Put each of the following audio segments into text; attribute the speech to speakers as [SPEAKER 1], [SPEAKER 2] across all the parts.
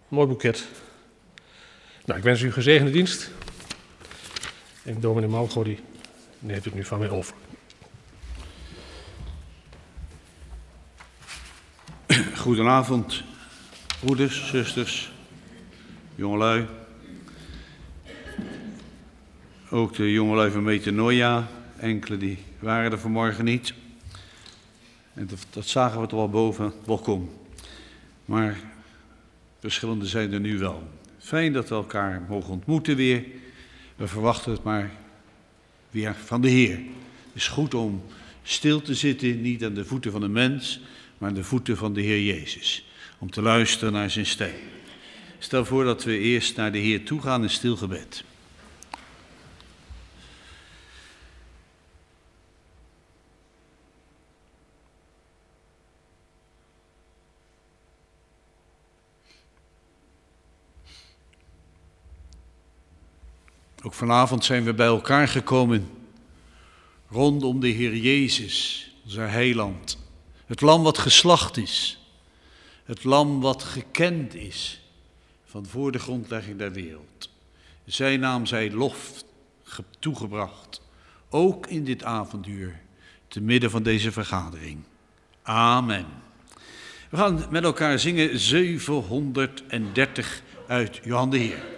[SPEAKER 1] Mooi boeket. Nou, ik wens u een gezegende dienst. En dominee Malgo die neemt het nu van mij over.
[SPEAKER 2] Goedenavond, broeders, zusters, jongelui. Ook de jongelui van Metanoia, enkele die waren er vanmorgen niet. En dat zagen we toch wel boven, welkom. Maar verschillende zijn er nu wel. Fijn dat we elkaar mogen ontmoeten weer. We verwachten het maar weer van de Heer. Het is goed om stil te zitten, niet aan de voeten van een mens, maar aan de voeten van de Heer Jezus. Om te luisteren naar zijn stem. Stel voor dat we eerst naar de Heer toe gaan in stil gebed. Ook vanavond zijn we bij elkaar gekomen rondom de Heer Jezus, onze heiland. Het lam wat geslacht is, het lam wat gekend is van voor de grondlegging der wereld. Zijn naam zij lof toegebracht, ook in dit avonduur, te midden van deze vergadering. Amen. We gaan met elkaar zingen 730 uit Johan de Heer.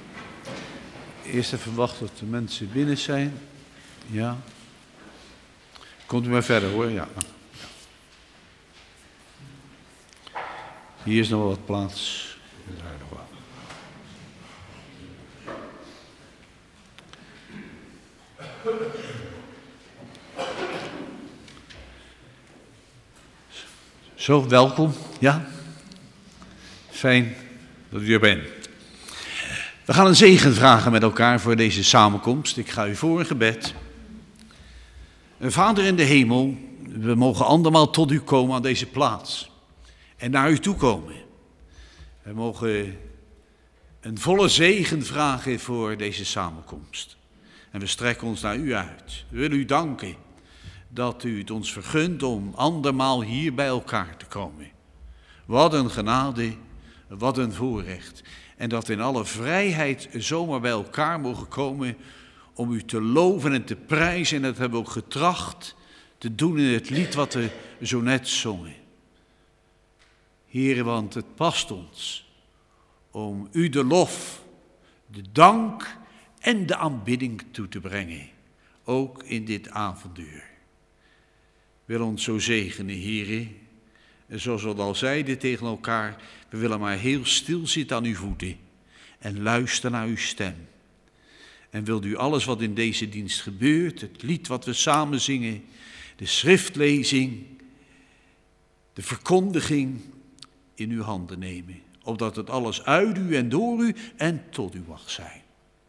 [SPEAKER 2] Eerst even wachten tot de mensen binnen zijn. Ja. Komt u maar verder hoor, ja. Hier is nog wel wat plaats. Daar nog wel. Zo, welkom. Ja? Fijn dat u er bent. We gaan een zegen vragen met elkaar voor deze samenkomst. Ik ga u voor een gebed. Vader in de hemel, we mogen andermaal tot u komen aan deze plaats. En naar u toe komen. We mogen een volle zegen vragen voor deze samenkomst. En we strekken ons naar u uit. We willen u danken dat u het ons vergunt om andermaal hier bij elkaar te komen. Wat een genade, wat een voorrecht. En dat we in alle vrijheid zomaar bij elkaar mogen komen om u te loven en te prijzen. En dat hebben we ook getracht te doen in het lied wat we zo net zongen. Heren, want het past ons om u de lof, de dank en de aanbidding toe te brengen. Ook in dit avonduur. Wil ons zo zegenen, heren. En zoals we al zeiden tegen elkaar, we willen maar heel stil zitten aan uw voeten en luisteren naar uw stem. En wilt u alles wat in deze dienst gebeurt, het lied wat we samen zingen, de schriftlezing, de verkondiging in uw handen nemen. Opdat het alles uit u en door u en tot u mag zijn.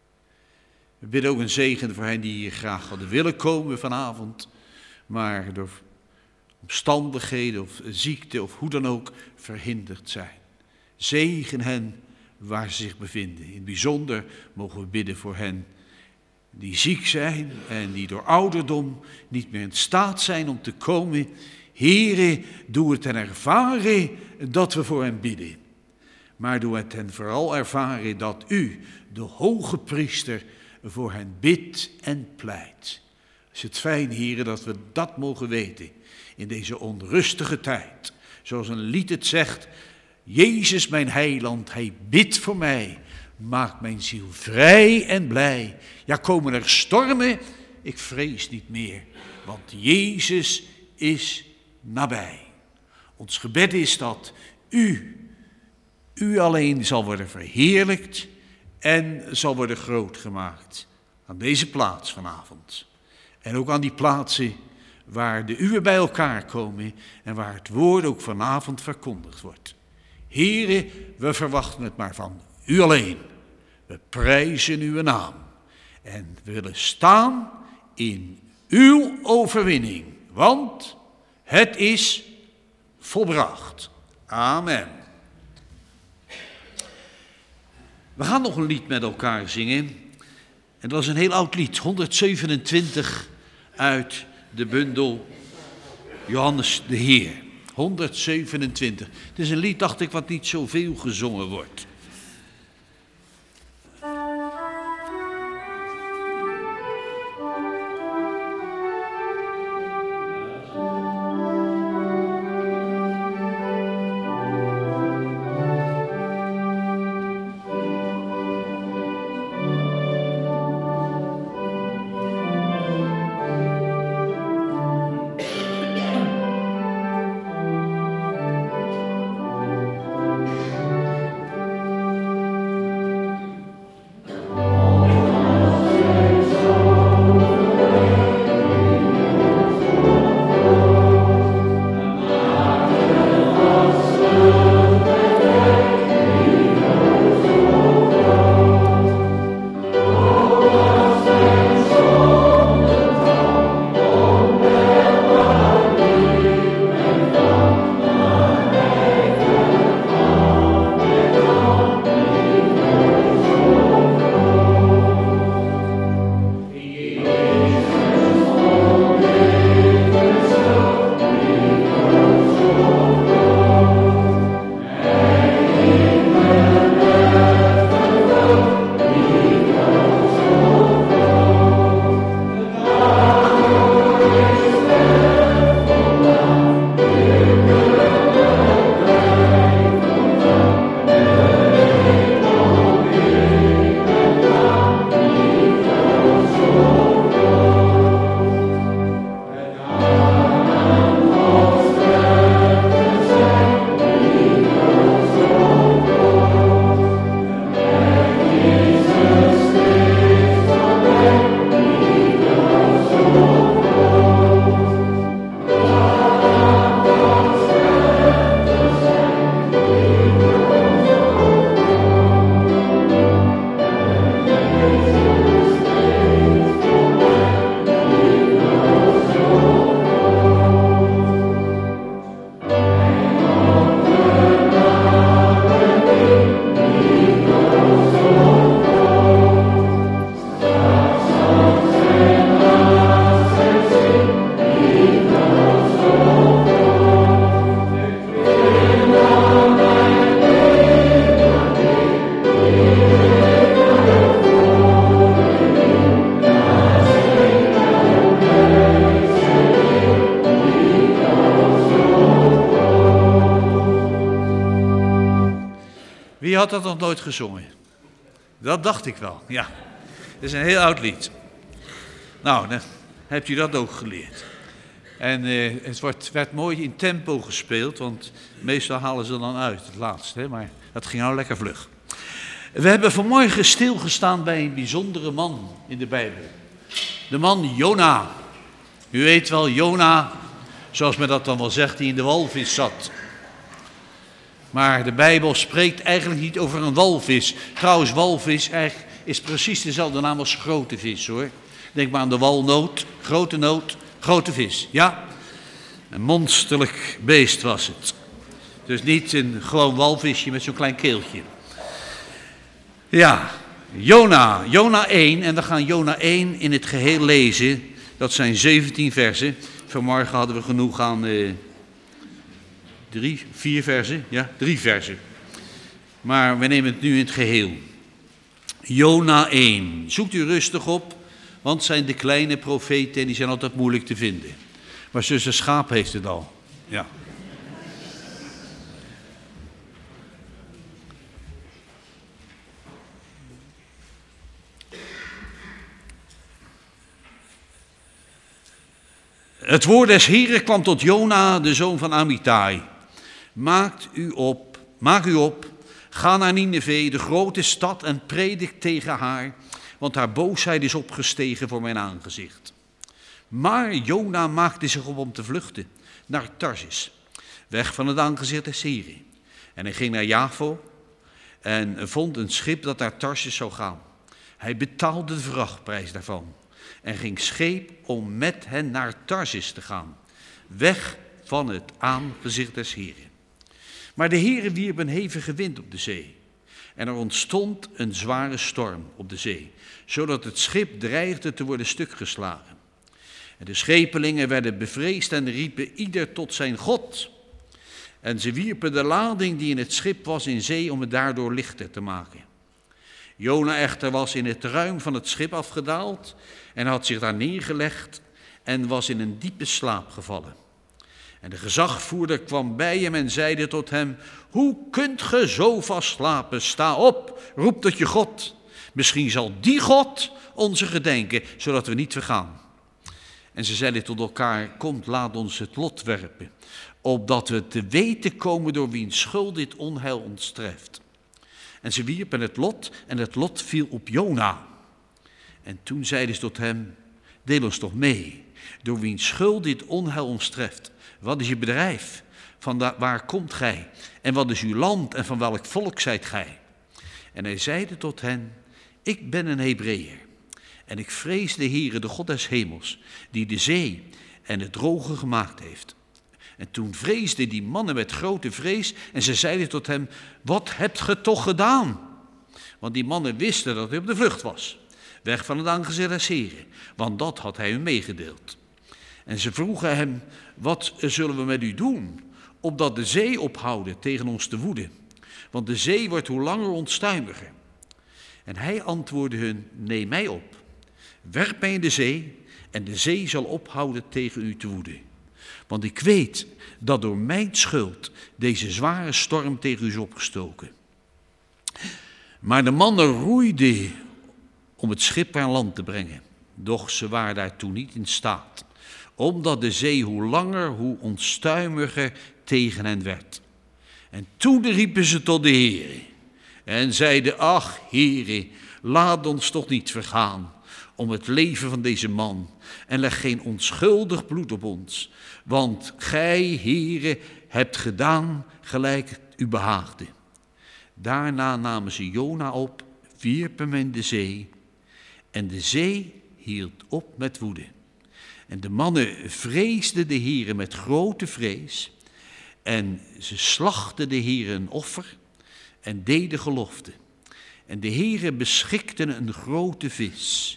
[SPEAKER 2] We bidden ook een zegen voor hen die hier graag hadden willen komen vanavond, maar door omstandigheden of ziekte of hoe dan ook verhinderd zijn. Zegen hen waar ze zich bevinden. In het bijzonder mogen we bidden voor hen die ziek zijn en die door ouderdom niet meer in staat zijn om te komen. Here, doe het hen ervaren dat we voor hen bidden. Maar doe het hen vooral ervaren dat u, de hoge priester, voor hen bidt en pleit. Is het fijn, heren, dat we dat mogen weten in deze onrustige tijd. Zoals een lied het zegt, Jezus mijn heiland, hij bidt voor mij. Maakt mijn ziel vrij en blij. Ja, komen er stormen, ik vrees niet meer, want Jezus is nabij. Ons gebed is dat u alleen zal worden verheerlijkt en zal worden groot gemaakt aan deze plaats vanavond. En ook aan die plaatsen waar de uwen bij elkaar komen en waar het woord ook vanavond verkondigd wordt. Here, we verwachten het maar van u alleen. We prijzen uw naam. En we willen staan in uw overwinning, want het is volbracht. Amen. We gaan nog een lied met elkaar zingen. En dat is een heel oud lied, 127 uit de bundel Johannes de Heer. 127. Het is een lied, dacht ik, wat niet zoveel gezongen wordt. had dat nog nooit gezongen? Dat dacht ik wel, ja. Het is een heel oud lied. Nou, dan hebt u dat ook geleerd. En het werd mooi in tempo gespeeld, want meestal halen ze dan uit, het laatste. Hè? Maar dat ging nou lekker vlug. We hebben vanmorgen stilgestaan bij een bijzondere man in de Bijbel. De man Jona. U weet wel, Jona, zoals men dat dan wel zegt, die in de walvis zat. Maar de Bijbel spreekt eigenlijk niet over een walvis. Trouwens, walvis is precies dezelfde naam als grote vis, hoor. Denk maar aan de walnoot, grote vis, ja. Een monsterlijk beest was het. Dus niet een gewoon walvisje met zo'n klein keeltje. Ja, Jona 1, en we gaan Jona 1 in het geheel lezen. Dat zijn 17 versen. Vanmorgen hadden we genoeg aan 4 versen. Ja, 3 versen. Maar we nemen het nu in het geheel. Jona 1. Zoekt u rustig op, want het zijn de kleine profeten en die zijn altijd moeilijk te vinden. Maar zuster Schaap heeft het al. Ja. Het woord des Heren kwam tot Jona, de zoon van Amittai. Maak u op, ga naar Nineve, de grote stad, en predik tegen haar, want haar boosheid is opgestegen voor mijn aangezicht. Maar Jona maakte zich op om te vluchten naar Tarsis, weg van het aangezicht des Heren. En hij ging naar Javo en vond een schip dat naar Tarsis zou gaan. Hij betaalde de vrachtprijs daarvan en ging scheep om met hen naar Tarsis te gaan, weg van het aangezicht des Heren. Maar de Heere wierp een hevige wind op de zee en er ontstond een zware storm op de zee, zodat het schip dreigde te worden stukgeslagen. En de schepelingen werden bevreesd en riepen ieder tot zijn God. En ze wierpen de lading die in het schip was in zee om het daardoor lichter te maken. Jona echter was in het ruim van het schip afgedaald en had zich daar neergelegd en was in een diepe slaap gevallen. En de gezagvoerder kwam bij hem en zeide tot hem: hoe kunt ge zo vast slapen? Sta op, roep tot je God. Misschien zal die God onze gedenken, zodat we niet vergaan. En ze zeiden tot elkaar: komt, laat ons het lot werpen, opdat we te weten komen door wiens schuld dit onheil ons treft. En ze wierpen het lot en het lot viel op Jona. En toen zeiden ze tot hem: deel ons toch mee, door wiens schuld dit onheil ons treft. Wat is je bedrijf? Van waar komt gij? En wat is uw land en van welk volk zijt gij? En hij zeide tot hen: ik ben een Hebreeër. En ik vrees de Heere, de God des hemels, die de zee en het droge gemaakt heeft. En toen vreesden die mannen met grote vrees en ze zeiden tot hem: wat hebt ge toch gedaan? Want die mannen wisten dat hij op de vlucht was, weg van het aangezicht des Heren, want dat had hij hun meegedeeld. En ze vroegen hem: wat zullen we met u doen, opdat de zee ophouden tegen ons te woeden? Want de zee wordt hoe langer onstuimiger. En hij antwoordde hun: neem mij op, werp mij in de zee, en de zee zal ophouden tegen u te woeden. Want ik weet dat door mijn schuld deze zware storm tegen u is opgestoken. Maar de mannen roeiden om het schip aan land te brengen, doch ze waren daartoe niet in staat, omdat de zee hoe langer, hoe onstuimiger tegen hen werd. En toen riepen ze tot de Heere en zeiden: ach, Heere, laat ons toch niet vergaan om het leven van deze man en leg geen onschuldig bloed op ons. Want gij, Heere, hebt gedaan gelijk het u behaagde. Daarna namen ze Jona op, wierpen hem in de zee en de zee hield op met woede. En de mannen vreesden de Heere met grote vrees en ze slachten de Heere een offer en deden gelofte. En de Heere beschikte een grote vis,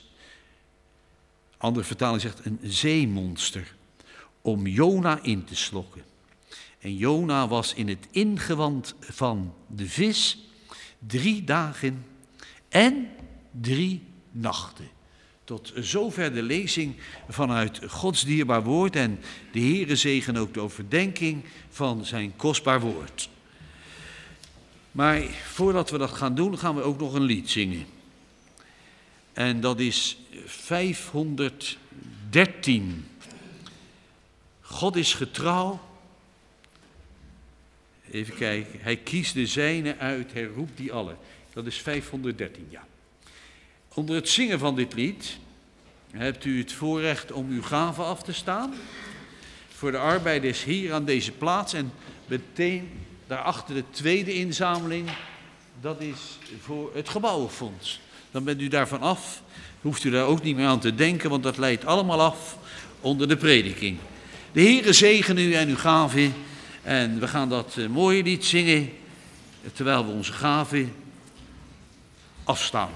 [SPEAKER 2] andere vertaling zegt een zeemonster, om Jona in te slokken. En Jona was in het ingewand van de vis 3 dagen en 3 nachten. Tot zover de lezing vanuit Gods dierbaar woord en de Heere zegen ook de overdenking van zijn kostbaar woord. Maar voordat we dat gaan doen, gaan we ook nog een lied zingen. En dat is 513. God is getrouw. Even kijken. Hij kiest de zijnen uit, hij roept die allen. Dat is 513, ja. Onder het zingen van dit lied hebt u het voorrecht om uw gave af te staan. Voor de arbeiders hier aan deze plaats. En meteen daarachter de tweede inzameling. Dat is voor het gebouwenfonds. Dan bent u daarvan af. Hoeft u daar ook niet meer aan te denken, want dat leidt allemaal af onder de prediking. De Heere zegen u en uw gave. En we gaan dat mooie lied zingen, terwijl we onze gave afstaan.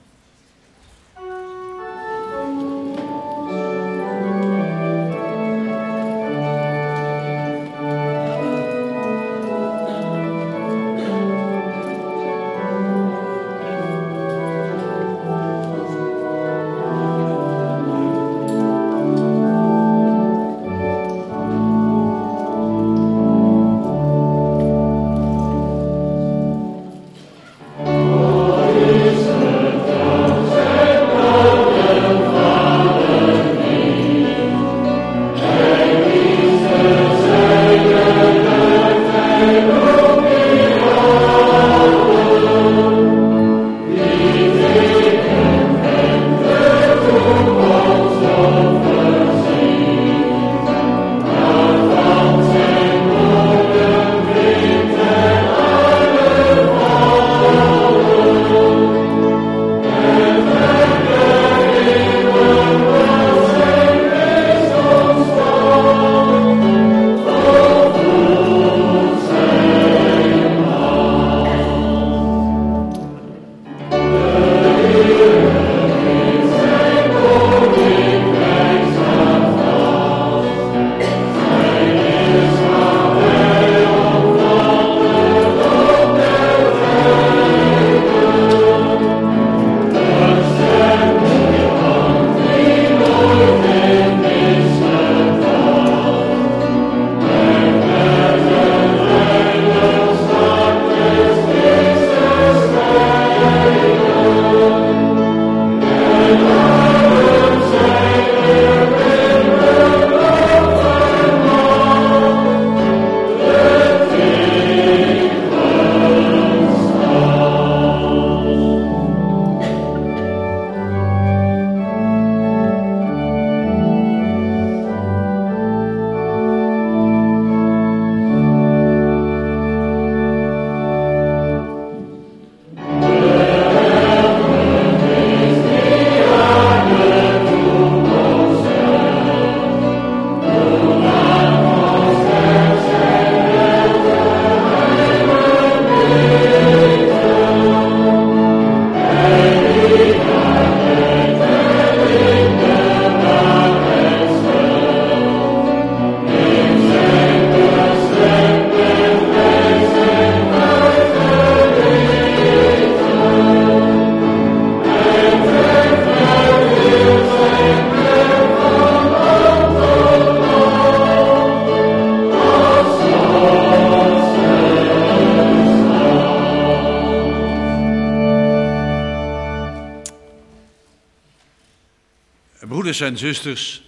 [SPEAKER 2] Broeders en zusters,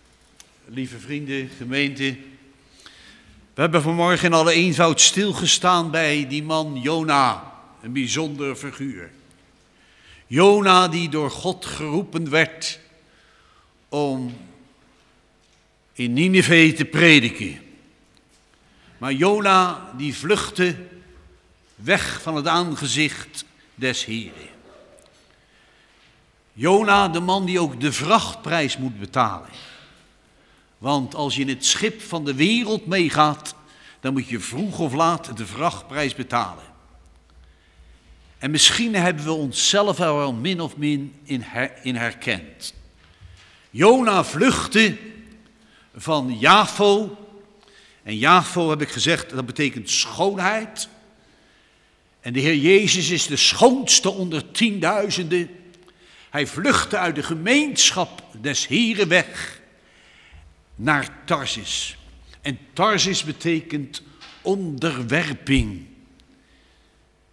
[SPEAKER 2] lieve vrienden, gemeente. We hebben vanmorgen in alle eenvoud stilgestaan bij die man Jona, een bijzonder figuur. Jona die door God geroepen werd om in Nineve te prediken. Maar Jona die vluchtte weg van het aangezicht des Heren. Jona, de man die ook de vrachtprijs moet betalen. Want als je in het schip van de wereld meegaat, dan moet je vroeg of laat de vrachtprijs betalen. En misschien hebben we onszelf er wel min of min in herkend. Jona vluchtte van Jafo. En Jafo, heb ik gezegd, dat betekent schoonheid. En de Heer Jezus is de schoonste onder tienduizenden. Hij vluchtte uit de gemeenschap des Heren weg naar Tarsis. En Tarsis betekent onderwerping.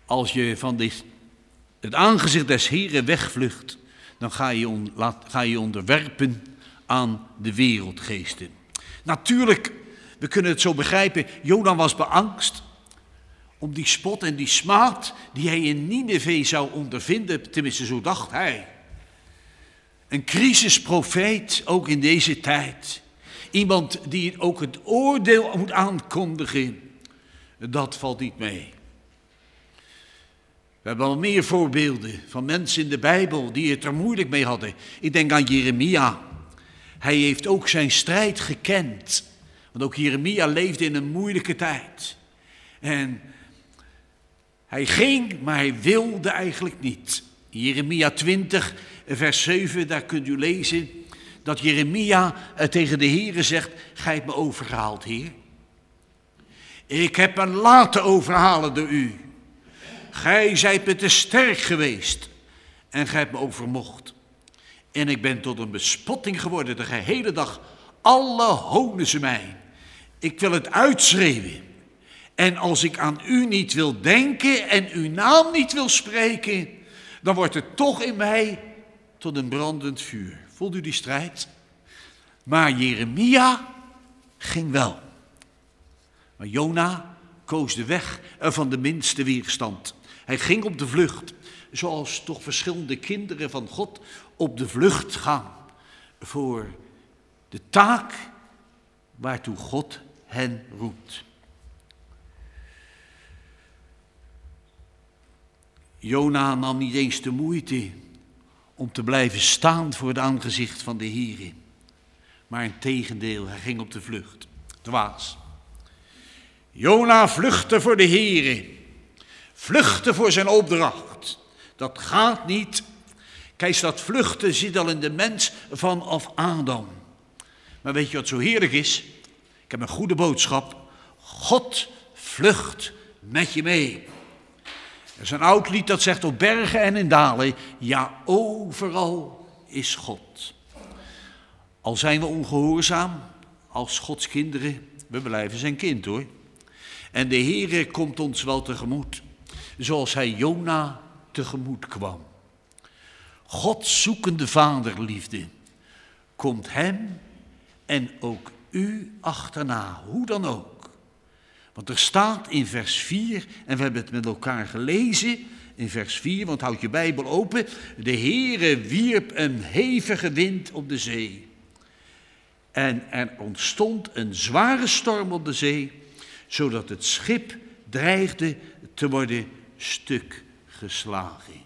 [SPEAKER 2] als je van het aangezicht des Heren wegvlucht, dan ga je onderwerpen aan de wereldgeesten. Natuurlijk, we kunnen het zo begrijpen, Jona was beangst om die spot en die smaad die hij in Nineve zou ondervinden, tenminste zo dacht hij. Een crisisprofeet, ook in deze tijd. Iemand die ook het oordeel moet aankondigen, dat valt niet mee. We hebben al meer voorbeelden van mensen in de Bijbel die het er moeilijk mee hadden. Ik denk aan Jeremia. Hij heeft ook zijn strijd gekend. Want ook Jeremia leefde in een moeilijke tijd. En hij ging, maar hij wilde eigenlijk niet. In Jeremia 20, vers 7, daar kunt u lezen dat Jeremia tegen de Heere zegt: gij hebt me overgehaald, Heer. Ik heb me laten overhalen door u. Gij zijt me te sterk geweest en gij hebt me overmocht. En ik ben tot een bespotting geworden de gehele dag. Alle honen ze mij. Ik wil het uitschreeuwen. En als ik aan u niet wil denken en uw naam niet wil spreken, dan wordt het toch in mij tot een brandend vuur. Voelt u die strijd? Maar Jeremia ging wel. Maar Jona koos de weg van de minste weerstand. Hij ging op de vlucht, zoals toch verschillende kinderen van God op de vlucht gaan voor de taak waartoe God hen roept. Jona nam niet eens de moeite om te blijven staan voor het aangezicht van de Heere. Maar integendeel, hij ging op de vlucht. Dwaas. Jona vluchtte voor de Heere. Vluchtte voor zijn opdracht. Dat gaat niet. Kijk, dat vluchten zit al in de mens vanaf Adam. Maar weet je wat zo heerlijk is? Ik heb een goede boodschap. God vlucht met je mee. Er is een oud lied dat zegt: op bergen en in dalen, ja, overal is God. Al zijn we ongehoorzaam als Gods kinderen, we blijven zijn kind hoor. En de Heere komt ons wel tegemoet, zoals hij Jona tegemoet kwam. God zoekende vaderliefde komt hem en ook u achterna, hoe dan ook. Want er staat in vers 4, en we hebben het met elkaar gelezen, in vers 4, want houd je Bijbel open. De Heere wierp een hevige wind op de zee. En er ontstond een zware storm op de zee, zodat het schip dreigde te worden stuk geslagen.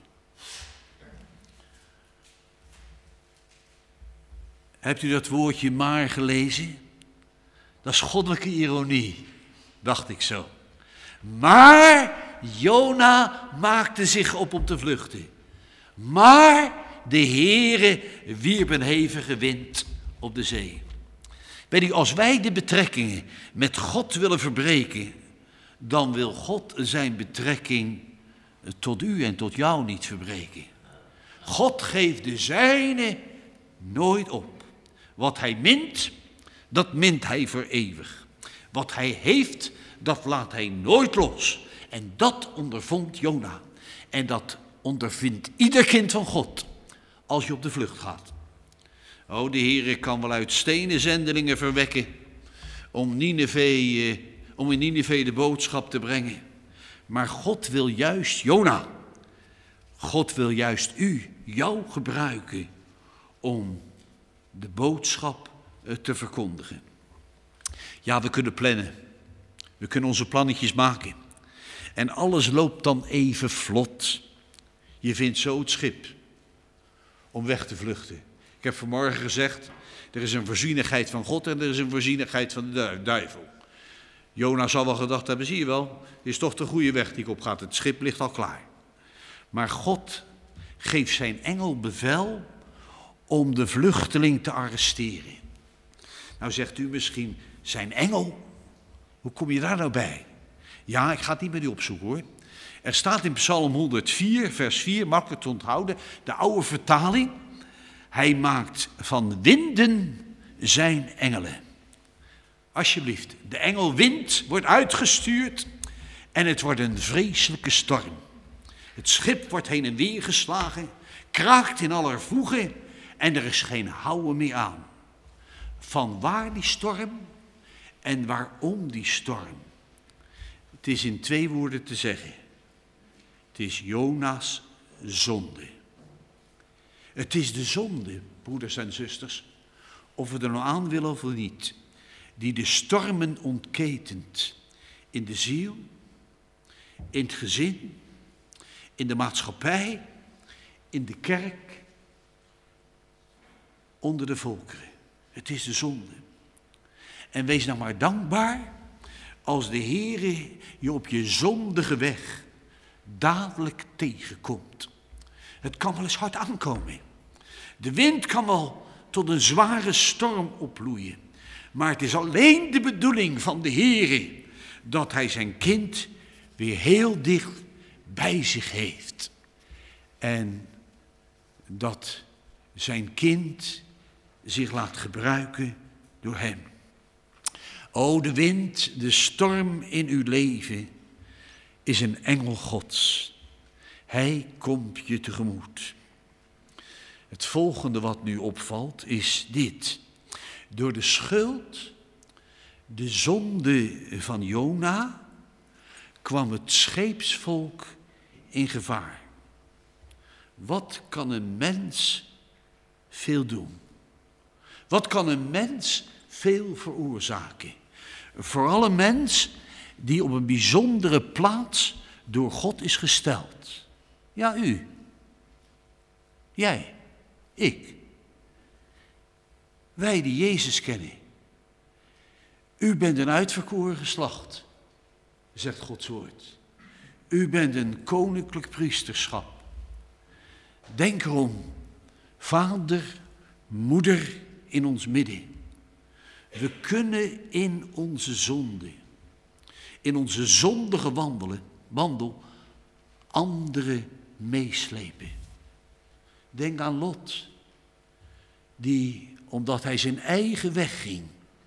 [SPEAKER 2] Hebt u dat woordje maar gelezen? Dat is goddelijke ironie, dacht ik zo. Maar Jona maakte zich op om te vluchten. Maar de Heere wierp een hevige wind op de zee. Weet u, als wij de betrekkingen met God willen verbreken, dan wil God zijn betrekking tot u en tot jou niet verbreken. God geeft de zijne nooit op. Wat hij mint, dat mint hij voor eeuwig. Wat hij heeft, dat laat hij nooit los. En dat ondervond Jona. En dat ondervindt ieder kind van God als je op de vlucht gaat. O, de Heere kan wel uit stenen zendelingen verwekken om in Nineve de boodschap te brengen. Maar God wil juist Jona, God wil juist jou gebruiken om de boodschap te verkondigen. Ja, we kunnen plannen. We kunnen onze plannetjes maken. En alles loopt dan even vlot. Je vindt zo het schip om weg te vluchten. Ik heb vanmorgen gezegd, er is een voorzienigheid van God en er is een voorzienigheid van de duivel. Jona zal wel gedacht hebben, zie je wel, is toch de goede weg die ik op gaat. Het schip ligt al klaar. Maar God geeft zijn engel bevel om de vluchteling te arresteren. Nou zegt u misschien, zijn engel? Hoe kom je daar nou bij? Ja, ik ga het niet met u opzoeken hoor. Er staat in Psalm 104, vers 4, makkelijk te onthouden, de oude vertaling. Hij maakt van winden zijn engelen. Alsjeblieft, de engel wind wordt uitgestuurd en het wordt een vreselijke storm.
[SPEAKER 3] Het schip wordt heen en weer geslagen, kraakt in aller voegen en er is geen houden meer aan. Vanwaar die storm en waarom die storm? Het is in 2 woorden te zeggen. Het is Jona's zonde. Het is de zonde, broeders en zusters, of we er nou aan willen of niet, die de stormen ontketent in de ziel, in het gezin, in de maatschappij, in de kerk, onder de volkeren. Het is de zonde. En wees nou maar dankbaar als de Heere je op je zondige weg dadelijk tegenkomt. Het kan wel eens hard aankomen. De wind kan wel tot een zware storm oploeien. Maar het is alleen de bedoeling van de Heere dat hij zijn kind weer heel dicht bij zich heeft. En dat zijn kind zich laat gebruiken door hem. O, de wind, de storm in uw leven is een engel Gods. Hij komt je tegemoet. Het volgende wat nu opvalt is dit. Door de schuld, de zonde van Jona, kwam het scheepsvolk in gevaar. Wat kan een mens veel doen? Wat kan een mens veel veroorzaken? Vooral een mens die op een bijzondere plaats door God is gesteld. Ja, u. Jij. Ik. Wij die Jezus kennen. U bent een uitverkoren geslacht, zegt Gods woord. U bent een koninklijk priesterschap. Denk erom, vader, moeder in ons midden. We kunnen in onze zonde, in onze zondige wandel, anderen meeslepen. Denk aan Lot, die, omdat hij zijn eigen weg ging,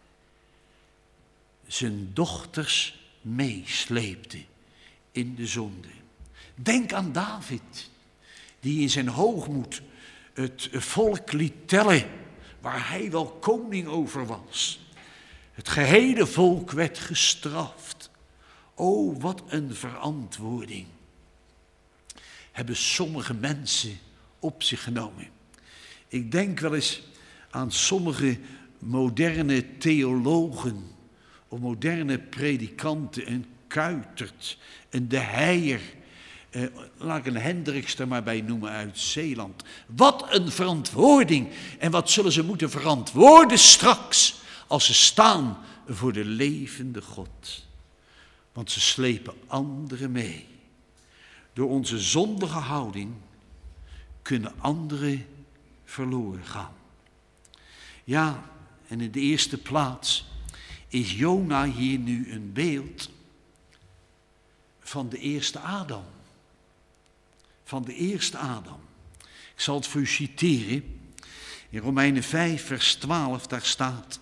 [SPEAKER 3] zijn dochters meesleepte in de zonde. Denk aan David, die in zijn hoogmoed het volk liet tellen waar hij wel koning over was. Het gehele volk werd gestraft. O, wat een verantwoording hebben sommige mensen op zich genomen. Ik denk wel eens aan sommige moderne theologen of moderne predikanten, een Kuitert, een De Heijer, laat ik een Hendricks er maar bij noemen uit Zeeland. Wat een verantwoording en wat zullen ze moeten verantwoorden straks als ze staan voor de levende God. Want ze slepen anderen mee. Door onze zondige houding kunnen anderen verloren gaan. Ja, en in de eerste plaats is Jona hier nu een beeld van de eerste Adam. Van de eerste Adam. Ik zal het voor u citeren. In Romeinen 5 vers 12 daar staat: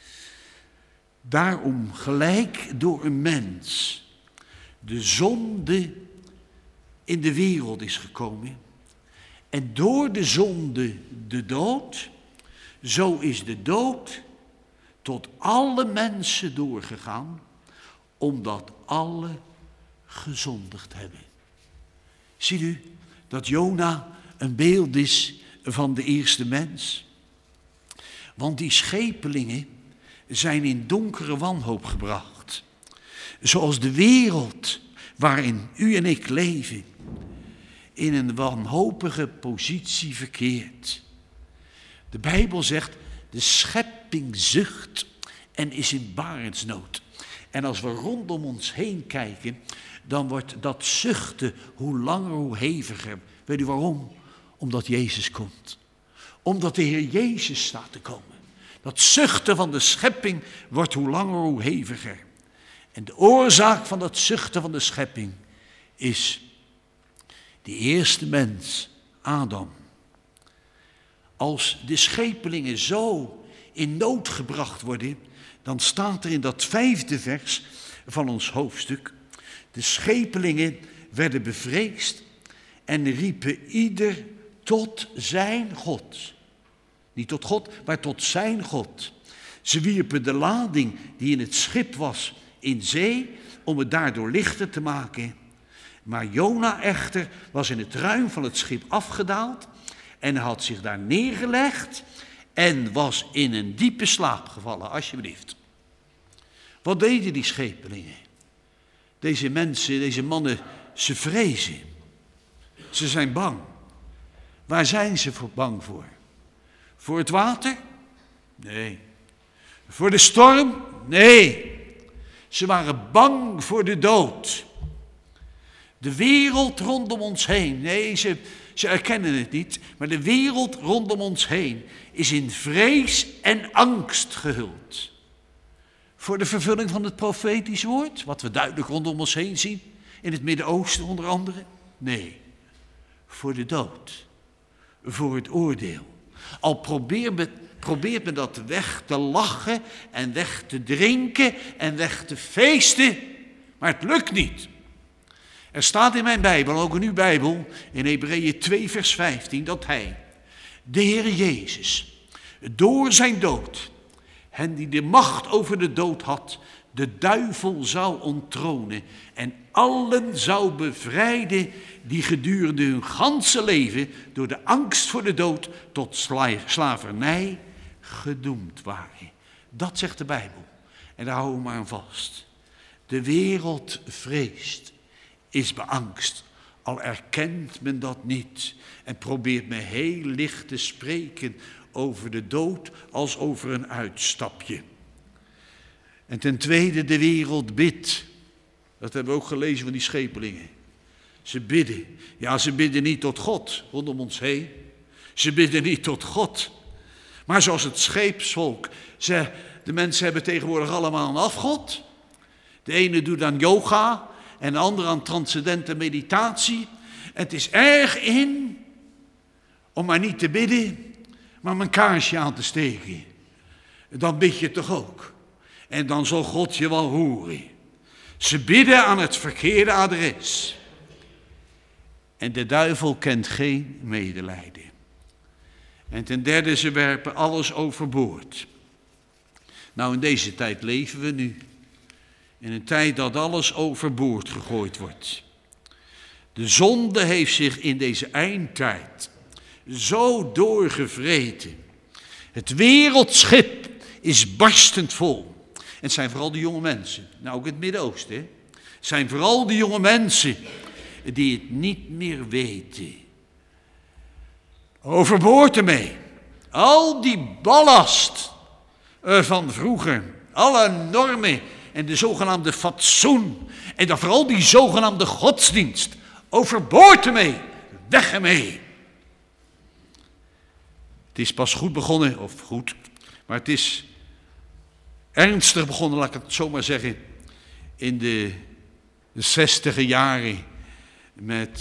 [SPEAKER 3] daarom gelijk door een mens de zonde in de wereld is gekomen en door de zonde de dood, zo is de dood tot alle mensen doorgegaan, omdat alle gezondigd hebben. Ziet u dat Jona een beeld is van de eerste mens? Want die schepelingen zijn in donkere wanhoop gebracht. Zoals de wereld waarin u en ik leven in een wanhopige positie verkeert. De Bijbel zegt, de schepping zucht en is in barensnood. En als we rondom ons heen kijken, dan wordt dat zuchten hoe langer hoe heviger. Weet u waarom? Omdat Jezus komt. Omdat de Heer Jezus staat te komen. Dat zuchten van de schepping wordt hoe langer hoe heviger. En de oorzaak van dat zuchten van de schepping is de eerste mens, Adam. Als de schepelingen zo in nood gebracht worden, dan staat er in dat 5e vers van ons hoofdstuk: de schepelingen werden bevreesd en riepen ieder tot zijn God. Niet tot God, maar tot zijn God. Ze wierpen de lading die in het schip was in zee om het daardoor lichter te maken. Maar Jona echter was in het ruim van het schip afgedaald en had zich daar neergelegd en was in een diepe slaap gevallen, alsjeblieft. Wat deden die schepelingen? Deze mensen, deze mannen, ze vrezen. Ze zijn bang. Waar zijn ze bang voor? Voor het water? Nee. Voor de storm? Nee. Ze waren bang voor de dood. De wereld rondom ons heen, nee, ze erkennen het niet, maar de wereld rondom ons heen is in vrees en angst gehuld. Voor de vervulling van het profetisch woord, wat we duidelijk rondom ons heen zien, in het Midden-Oosten onder andere? Nee, voor de dood, voor het oordeel. Al probeert men dat weg te lachen en weg te drinken en weg te feesten, maar het lukt niet. Er staat in mijn Bijbel, ook in uw Bijbel, in Hebreeën 2 vers 15, dat hij, de Heer Jezus, door zijn dood, hen die de macht over de dood had, de duivel zou onttronen en allen zou bevrijden die gedurende hun ganse leven door de angst voor de dood tot slavernij gedoemd waren. Dat zegt de Bijbel en daar houden we maar aan vast. De wereld vreest, is beangst, al erkent men dat niet en probeert men heel licht te spreken over de dood als over een uitstapje. En ten tweede, de wereld bidt. Dat hebben we ook gelezen van die schepelingen. Ze bidden. Ja, ze bidden niet tot God rondom ons heen. Ze bidden niet tot God. Maar zoals het scheepsvolk. De mensen hebben tegenwoordig allemaal een afgod. De ene doet aan yoga en de andere aan transcendente meditatie. Het is erg in om maar niet te bidden, maar mijn kaarsje aan te steken. Dan bid je toch ook. En dan zal God je wel horen. Ze bidden aan het verkeerde adres. En de duivel kent geen medelijden. En ten derde, ze werpen alles overboord. Nou, in deze tijd leven we nu. In een tijd dat alles overboord gegooid wordt. De zonde heeft zich in deze eindtijd zo doorgevreten. Het wereldschip is barstend vol. En het zijn vooral de jonge mensen. Nou, ook in het Midden-Oosten. Het zijn vooral de jonge mensen die het niet meer weten. Overboord ermee. Al die ballast van vroeger. Alle normen en de zogenaamde fatsoen. En dan vooral die zogenaamde godsdienst. Overboord ermee. Weg ermee. Het is pas goed begonnen, of goed, maar het is ernstig begonnen, laat ik het zo maar zeggen, in de 60e jaren met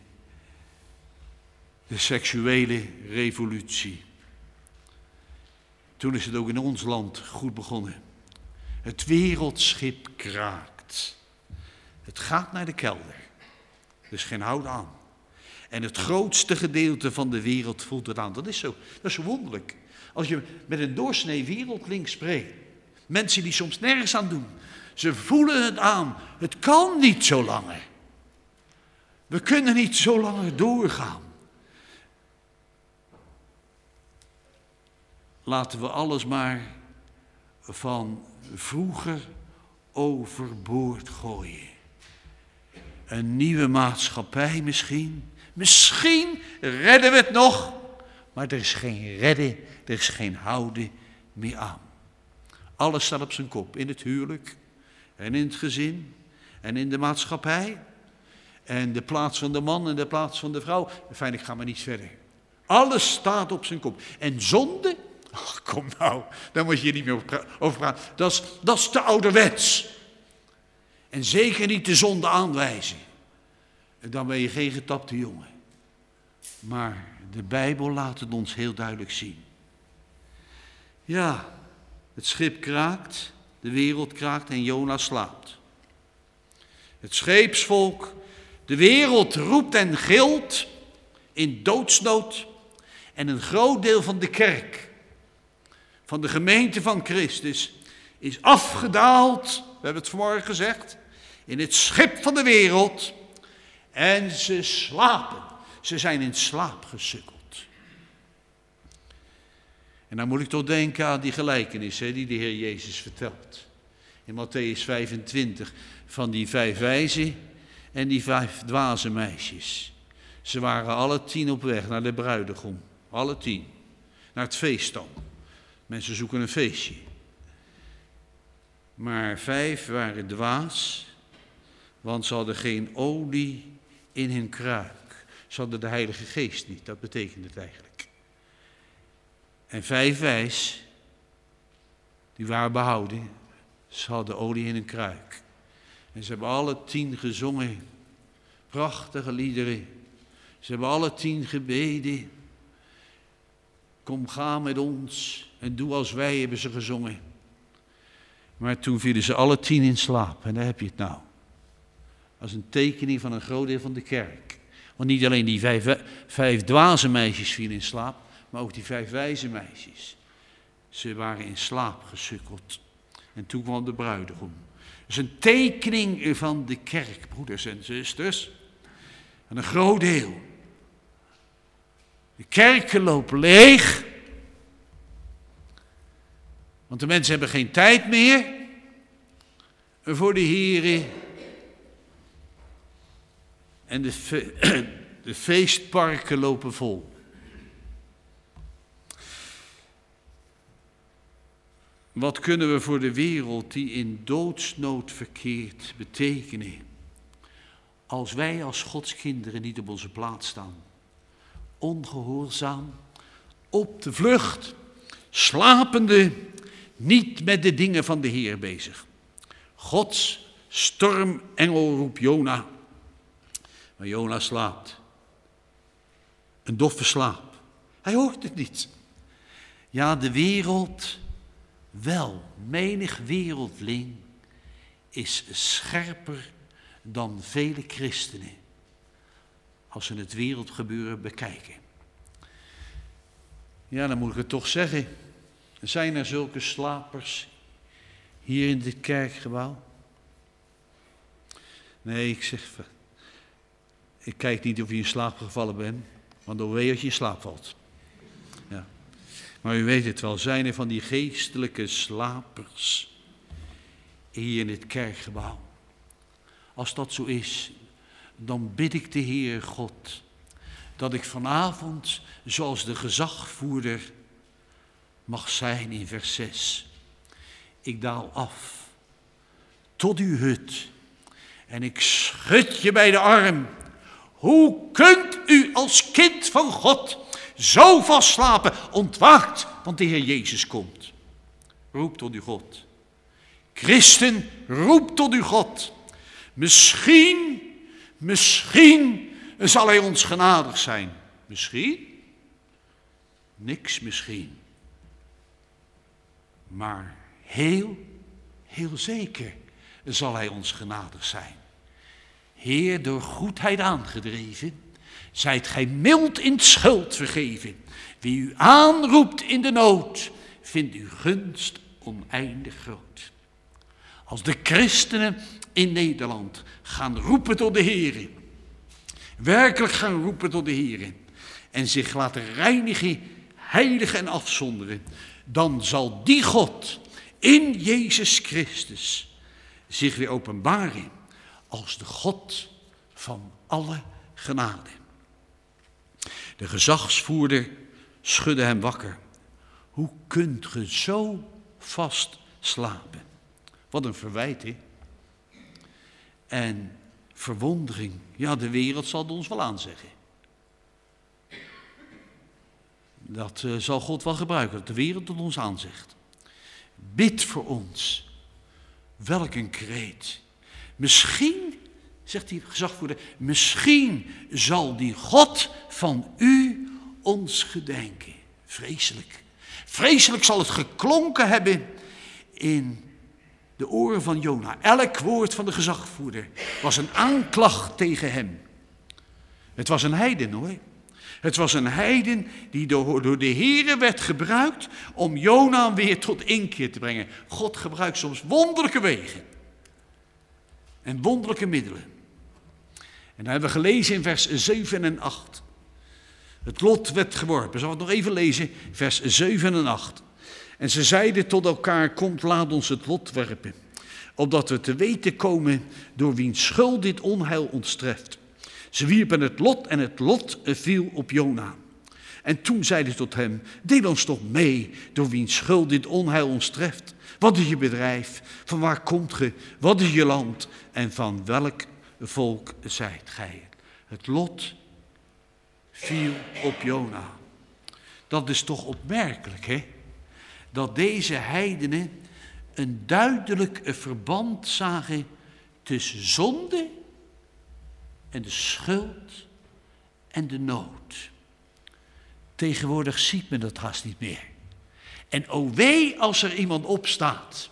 [SPEAKER 3] de seksuele revolutie. Toen is het ook in ons land goed begonnen. Het wereldschip kraakt. Het gaat naar de kelder. Er is geen hout aan. En het grootste gedeelte van de wereld voelt het aan. Dat is zo wonderlijk. Als je met een doorsnee wereldling spreekt. Mensen die soms nergens aan doen. Ze voelen het aan. Het kan niet zo langer. We kunnen niet zo langer doorgaan. Laten we alles maar van vroeger overboord gooien. Een nieuwe maatschappij misschien. Misschien redden we het nog. Maar er is geen redden, er is geen houden meer aan. Alles staat op zijn kop. In het huwelijk en in het gezin en in de maatschappij. En de plaats van de man en de plaats van de vrouw. Fijn, ik ga maar niet verder. Alles staat op zijn kop. En zonde? Ach, kom nou, daar moet je niet meer over praten. Dat is te ouderwets. En zeker niet de zonde aanwijzen. En dan ben je geen getapte jongen. Maar de Bijbel laat het ons heel duidelijk zien. Ja, het schip kraakt, de wereld kraakt en Jona slaapt. Het scheepsvolk De wereld roept en gilt in doodsnood. En een groot deel van de kerk, van de gemeente van Christus, is afgedaald, we hebben het vanmorgen gezegd, in het schip van de wereld. En ze slapen. Ze zijn in slaap gesukkeld. En dan moet ik toch denken aan die gelijkenis die de Heer Jezus vertelt. In Mattheüs 25 van die 5 wijzen en die 5 dwaze meisjes. Ze waren alle 10 op weg naar de bruidegom. Alle 10. Naar het feest dan. Mensen zoeken een feestje. Maar 5 waren dwaas, want ze hadden geen olie in hun kruik. Ze hadden de Heilige Geest niet, dat betekent het eigenlijk. En 5 wijs, die waren behouden, ze hadden olie in hun kruik. En ze hebben alle 10 gezongen, prachtige liederen. Ze hebben alle 10 gebeden. Kom, ga met ons en doe als wij, hebben ze gezongen. Maar toen vielen ze alle 10 in slaap. En daar heb je het nou. Als een tekening van een groot deel van de kerk. Want niet alleen die 5 dwaze meisjes vielen in slaap, maar ook die 5 wijze meisjes. Ze waren in slaap gesukkeld. En toen kwam de bruidegom. Dat is een tekening van de kerk, broeders en zusters. En een groot deel. De kerken lopen leeg. Want de mensen hebben geen tijd meer voor de Here. En de feestparken lopen vol. Wat kunnen we voor de wereld die in doodsnood verkeert betekenen? Als wij als Gods kinderen niet op onze plaats staan. Ongehoorzaam, op de vlucht, slapende, niet met de dingen van de Heer bezig. Gods stormengel roept Jona. Maar Jona slaapt. Een doffe slaap. Hij hoort het niet. Ja, de wereld wel. Menig wereldling is scherper dan vele christenen. Als ze het wereldgebeuren bekijken. Ja, dan moet ik het toch zeggen. Zijn er zulke slapers hier in dit kerkgebouw? Nee, ik kijk niet of je in slaap gevallen bent, want dan weet je dat je in slaap valt. Ja. Maar u weet het wel, zijn er van die geestelijke slapers hier in dit kerkgebouw? Als dat zo is, dan bid ik de Heer God dat ik vanavond, zoals de gezagvoerder, mag zijn in vers 6. Ik daal af tot uw hut en ik schud je bij de arm. Hoe kunt u als kind van God zo vast slapen? Ontwaakt, want de Heer Jezus komt. Roep tot uw God. Christen, roep tot uw God. Misschien zal hij ons genadig zijn. Misschien? Niks misschien. Maar heel zeker zal hij ons genadig zijn. Heer, door goedheid aangedreven, zijt gij mild in schuld vergeven. Wie u aanroept in de nood, vindt uw gunst oneindig groot. Als de christenen in Nederland gaan roepen tot de Heer, werkelijk gaan roepen tot de Heer en zich laten reinigen, heiligen en afzonderen, dan zal die God in Jezus Christus zich weer openbaren als de God van alle genade. De gezagsvoerder schudde hem wakker. Hoe kunt ge zo vast slapen? Wat een verwijt, hè? En verwondering. Ja, de wereld zal het ons wel aanzeggen. Dat zal God wel gebruiken, dat de wereld het ons aanzegt. Bid voor ons. Welk een kreet. Misschien, zegt die gezagvoerder, misschien zal die God van u ons gedenken. Vreselijk. Vreselijk zal het geklonken hebben in de oren van Jona. Elk woord van de gezagvoerder was een aanklacht tegen hem. Het was een heiden hoor. Het was een heiden die door de Here werd gebruikt om Jona weer tot inkeer te brengen. God gebruikt soms wonderlijke wegen en wonderlijke middelen. En dan hebben we gelezen in vers 7 en 8. Het lot werd geworpen. Zal ik het nog even lezen? Vers 7 en 8. En ze zeiden tot elkaar, komt, laat ons het lot werpen, opdat we te weten komen door wiens schuld dit onheil ons treft. Ze wierpen het lot en het lot viel op Jona. En toen zeiden ze tot hem, deel ons toch mee door wiens schuld dit onheil ons treft. Wat is je bedrijf? Van waar komt ge? Wat is je land? En van welk volk zijt gij? Het lot viel op Jona. Dat is toch opmerkelijk, hè? Dat deze heidenen een duidelijk verband zagen tussen zonde en de schuld en de nood. Tegenwoordig ziet men dat haast niet meer. En o wee als er iemand opstaat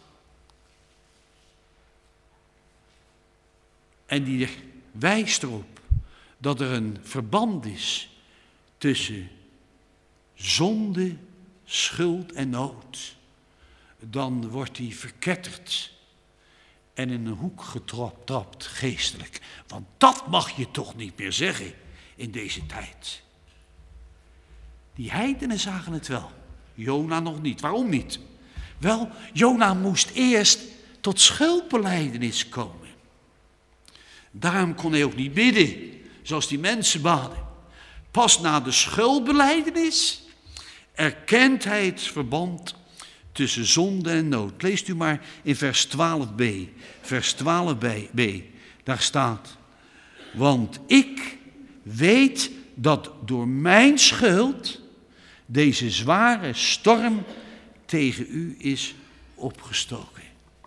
[SPEAKER 3] en die wijst erop dat er een verband is tussen zonde, schuld en nood, dan wordt hij verketterd en in een hoek getrapt geestelijk. Want dat mag je toch niet meer zeggen in deze tijd. Die heidenen zagen het wel, Jona nog niet. Waarom niet? Wel, Jona moest eerst tot schuldbelijdenis komen. Daarom kon hij ook niet bidden, zoals die mensen baden. Pas na de schuldbelijdenis erkent hij het verband tussen zonde en nood. Leest u maar in vers 12b. Vers 12b, daar staat: want ik weet dat door mijn schuld deze zware storm tegen u is opgestoken.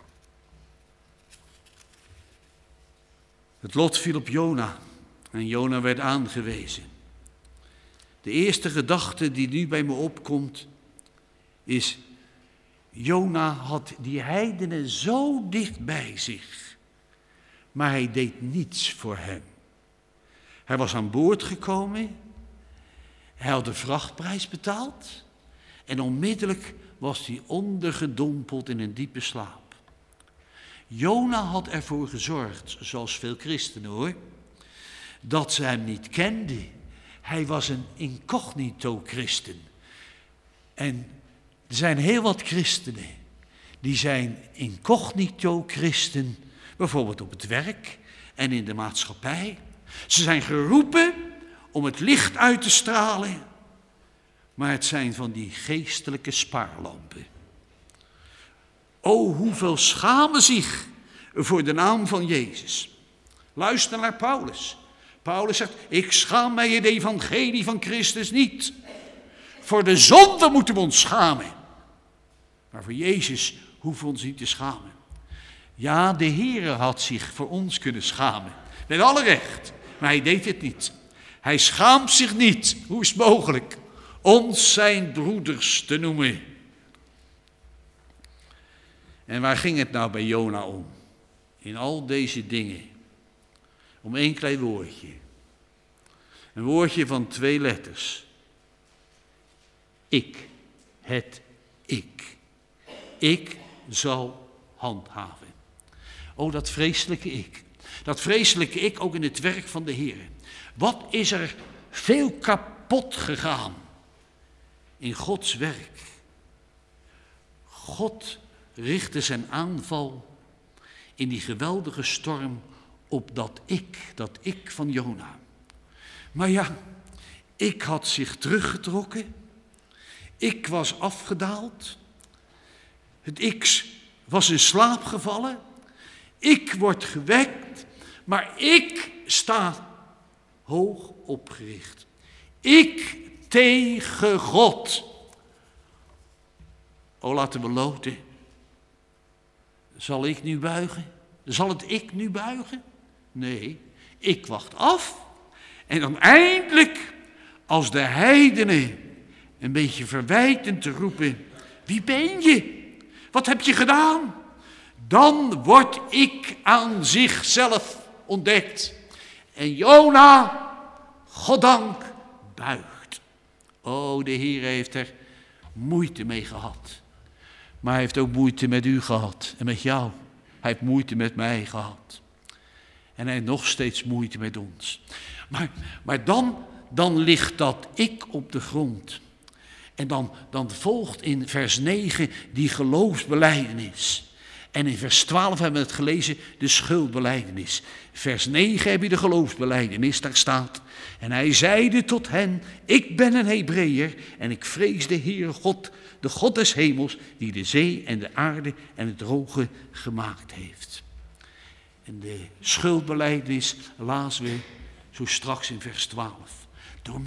[SPEAKER 3] Het lot viel op Jona en Jona werd aangewezen. De eerste gedachte die nu bij me opkomt is: Jona had die heidenen zo dicht bij zich, maar hij deed niets voor hem. Hij was aan boord gekomen, hij had de vrachtprijs betaald en onmiddellijk was hij ondergedompeld in een diepe slaap. Jona had ervoor gezorgd, zoals veel christenen hoor, dat ze hem niet kenden. Hij was een incognito christen. En er zijn heel wat christenen die zijn incognito christen, bijvoorbeeld op het werk en in de maatschappij. Ze zijn geroepen om het licht uit te stralen, maar het zijn van die geestelijke spaarlampen. O, hoeveel schamen zich voor de naam van Jezus. Luister naar Paulus. Paulus zegt, ik schaam mij het evangelie van Christus niet. Voor de zonde moeten we ons schamen. Maar voor Jezus hoeven we ons niet te schamen. Ja, de Heere had zich voor ons kunnen schamen. Met alle recht. Maar hij deed het niet. Hij schaamt zich niet. Hoe is het mogelijk? Ons zijn broeders te noemen. En waar ging het nou bij Jona om? In al deze dingen. Om één klein woordje. Een woordje van 2 letters. Ik. Het ik. Ik zal handhaven. O, dat vreselijke ik. Dat vreselijke ik ook in het werk van de Heer. Wat is er veel kapot gegaan in Gods werk. God richtte zijn aanval in die geweldige storm op dat ik van Jona. Maar ja, ik had zich teruggetrokken. Ik was afgedaald. Het ik was in slaap gevallen. Ik word gewekt, maar ik sta hoog opgericht. Ik tegen God. O, laten we loten. Zal ik nu buigen? Zal het ik nu buigen? Nee, ik wacht af. En dan eindelijk, als de heidenen een beetje verwijtend te roepen: wie ben je? Wat heb je gedaan? dan word ik aan zichzelf ontdekt. En Jona, goddank, buigt. O, de Heer heeft er moeite mee gehad. Maar hij heeft ook moeite met u gehad en met jou. Hij heeft moeite met mij gehad. En hij heeft nog steeds moeite met ons. Maar dan ligt dat ik op de grond. En dan volgt in vers 9 die geloofsbelijdenis. En in vers 12 hebben we het gelezen, de schuldbelijdenis. Vers 9 heb je de geloofsbelijdenis, daar staat. En hij zeide tot hen, ik ben een Hebreeër en ik vrees de Heere God, de God des hemels, die de zee en de aarde en het droge gemaakt heeft. En de schuldbelijdenis lazen we zo straks in vers 12. Door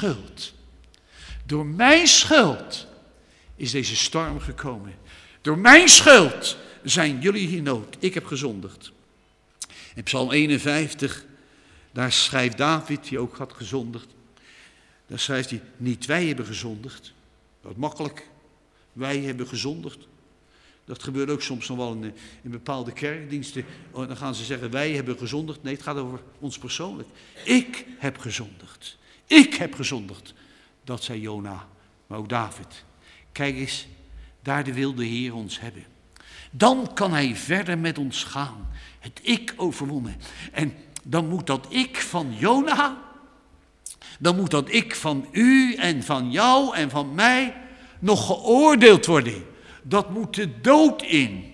[SPEAKER 3] mijn schuld is deze storm gekomen. Door mijn schuld zijn jullie in nood. Ik heb gezondigd. In Psalm 51, daar schrijft David, die ook had gezondigd. Daar schrijft hij, niet wij hebben gezondigd. Dat is makkelijk. Wij hebben gezondigd. Dat gebeurt ook soms nog wel in bepaalde kerkdiensten. Dan gaan ze zeggen, wij hebben gezondigd. Nee, het gaat over ons persoonlijk. Ik heb gezondigd. Ik heb gezondigd. Dat zei Jona, maar ook David. Kijk eens, daar wil de Heer ons hebben. Dan kan hij verder met ons gaan. Het ik overwonnen. En dan moet dat ik van Jona, dan moet dat ik van u en van jou en van mij nog geoordeeld worden. Dat moet de dood in.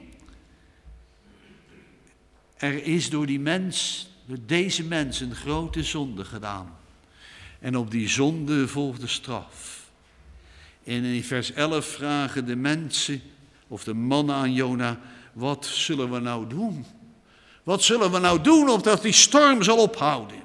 [SPEAKER 3] Er is door deze mens een grote zonde gedaan. En op die zonde volgde straf. En in vers 11 vragen de mensen, of de mannen aan Jona, wat zullen we nou doen? Wat zullen we nou doen opdat die storm zal ophouden?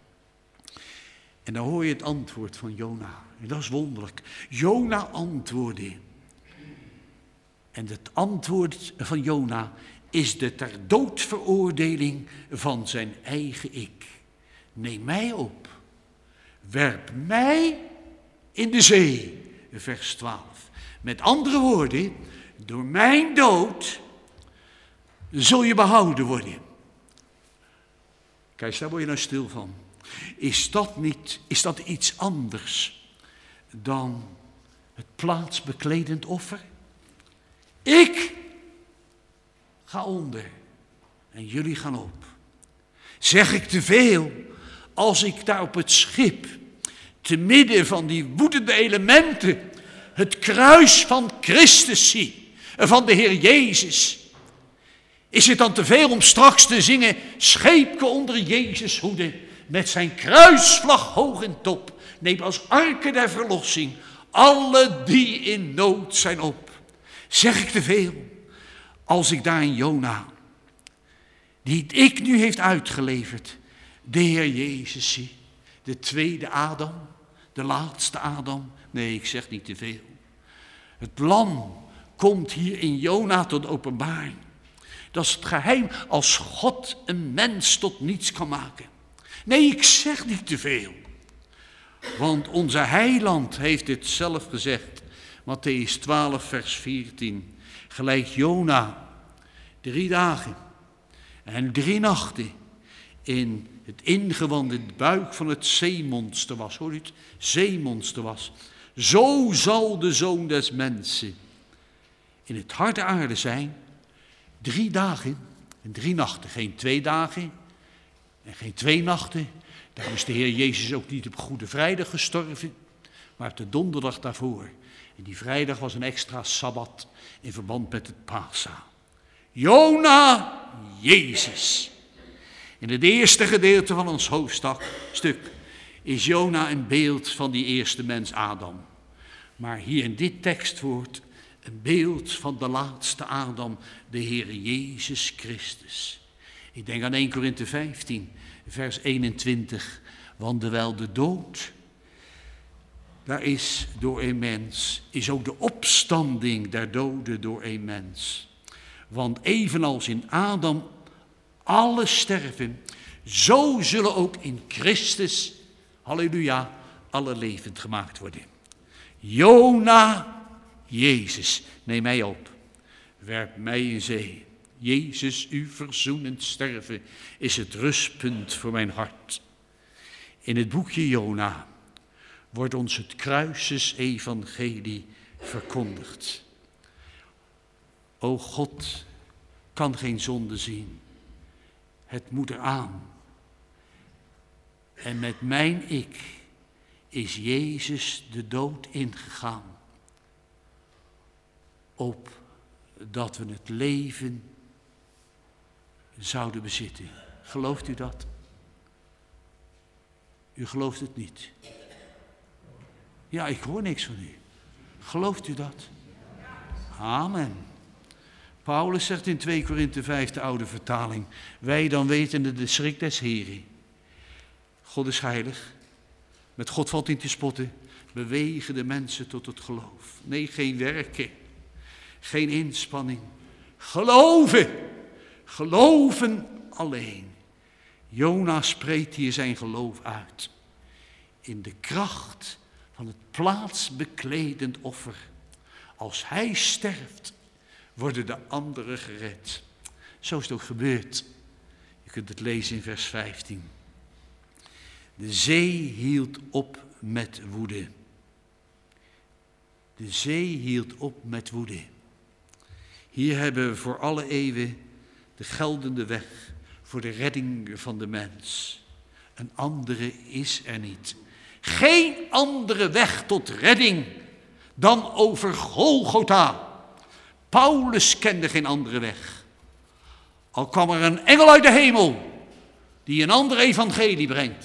[SPEAKER 3] En dan hoor je het antwoord van Jona. En dat is wonderlijk. Jona antwoordde. En het antwoord van Jona is de ter doodveroordeling van zijn eigen ik. Neem mij op. Werp mij in de zee. Vers 12. Met andere woorden, door mijn dood zul je behouden worden. Kijk, daar word je nou stil van. Is dat iets anders dan het plaatsbekledend offer? Ik ga onder en jullie gaan op. Zeg ik te veel als ik daar op het schip, te midden van die woedende elementen, het kruis van Christus zie, van de Heer Jezus? Is het dan te veel om straks te zingen, scheepke onder Jezus hoede, met zijn kruisvlag hoog en top, neem als arken der verlossing alle die in nood zijn op? Zeg ik te veel als ik daar in Jona, die het ik nu heeft uitgeleverd, de Heer Jezus zie, de tweede Adam, de laatste Adam? Nee, ik zeg niet te veel. Het lam komt hier in Jona tot openbaring. Dat is het geheim als God een mens tot niets kan maken. Nee, ik zeg niet te veel. Want onze heiland heeft dit zelf gezegd. Mattheüs 12 vers 14. Gelijk Jona 3 dagen en 3 nachten in het ingewande buik van het zeemonster was. Hoor u het? Zeemonster was. Zo zal de Zoon des Mensen in het harde aarde zijn. 3 dagen en 3 nachten. Geen 2 dagen en geen 2 nachten. Daarom is de Heer Jezus ook niet op Goede Vrijdag gestorven, maar op de donderdag daarvoor. En die vrijdag was een extra sabbat in verband met het Pasa. Jona, Jezus. In het eerste gedeelte van ons hoofdstuk is Jona een beeld van die eerste mens Adam. Maar hier in dit tekstwoord een beeld van de laatste Adam, de Heer Jezus Christus. Ik denk aan 1 Korinthe 15, vers 21. Want terwijl de dood, daar is door een mens, is ook de opstanding der doden door een mens. Want evenals in Adam alle sterven, zo zullen ook in Christus, halleluja, alle levend gemaakt worden. Jona, Jezus, neem mij op, werp mij in zee. Jezus, uw verzoenend sterven is het rustpunt voor mijn hart. In het boekje Jona wordt ons het kruisesevangelie verkondigd. O God kan geen zonde zien. Het moet eraan. En met mijn ik is Jezus de dood ingegaan. Opdat we het leven zouden bezitten. Gelooft u dat? U gelooft het niet. Ja, ik hoor niks van u. Gelooft u dat? Amen. Paulus zegt in 2 Korinthe 5, de oude vertaling. Wij dan wetende de schrik des Heren. God is heilig. Met God valt niet te spotten. Bewegen de mensen tot het geloof. Nee, geen werken. Geen inspanning. Geloven. Geloven alleen. Jona spreekt hier zijn geloof uit. In de kracht van het plaatsbekledend offer. Als hij sterft, worden de anderen gered. Zo is het ook gebeurd. Je kunt het lezen in vers 15. De zee hield op met woede. De zee hield op met woede. Hier hebben we voor alle eeuwen de geldende weg voor de redding van de mens. Een andere is er niet. Geen andere weg tot redding dan over Golgotha. Paulus kende geen andere weg. Al kwam er een engel uit de hemel die een ander evangelie brengt.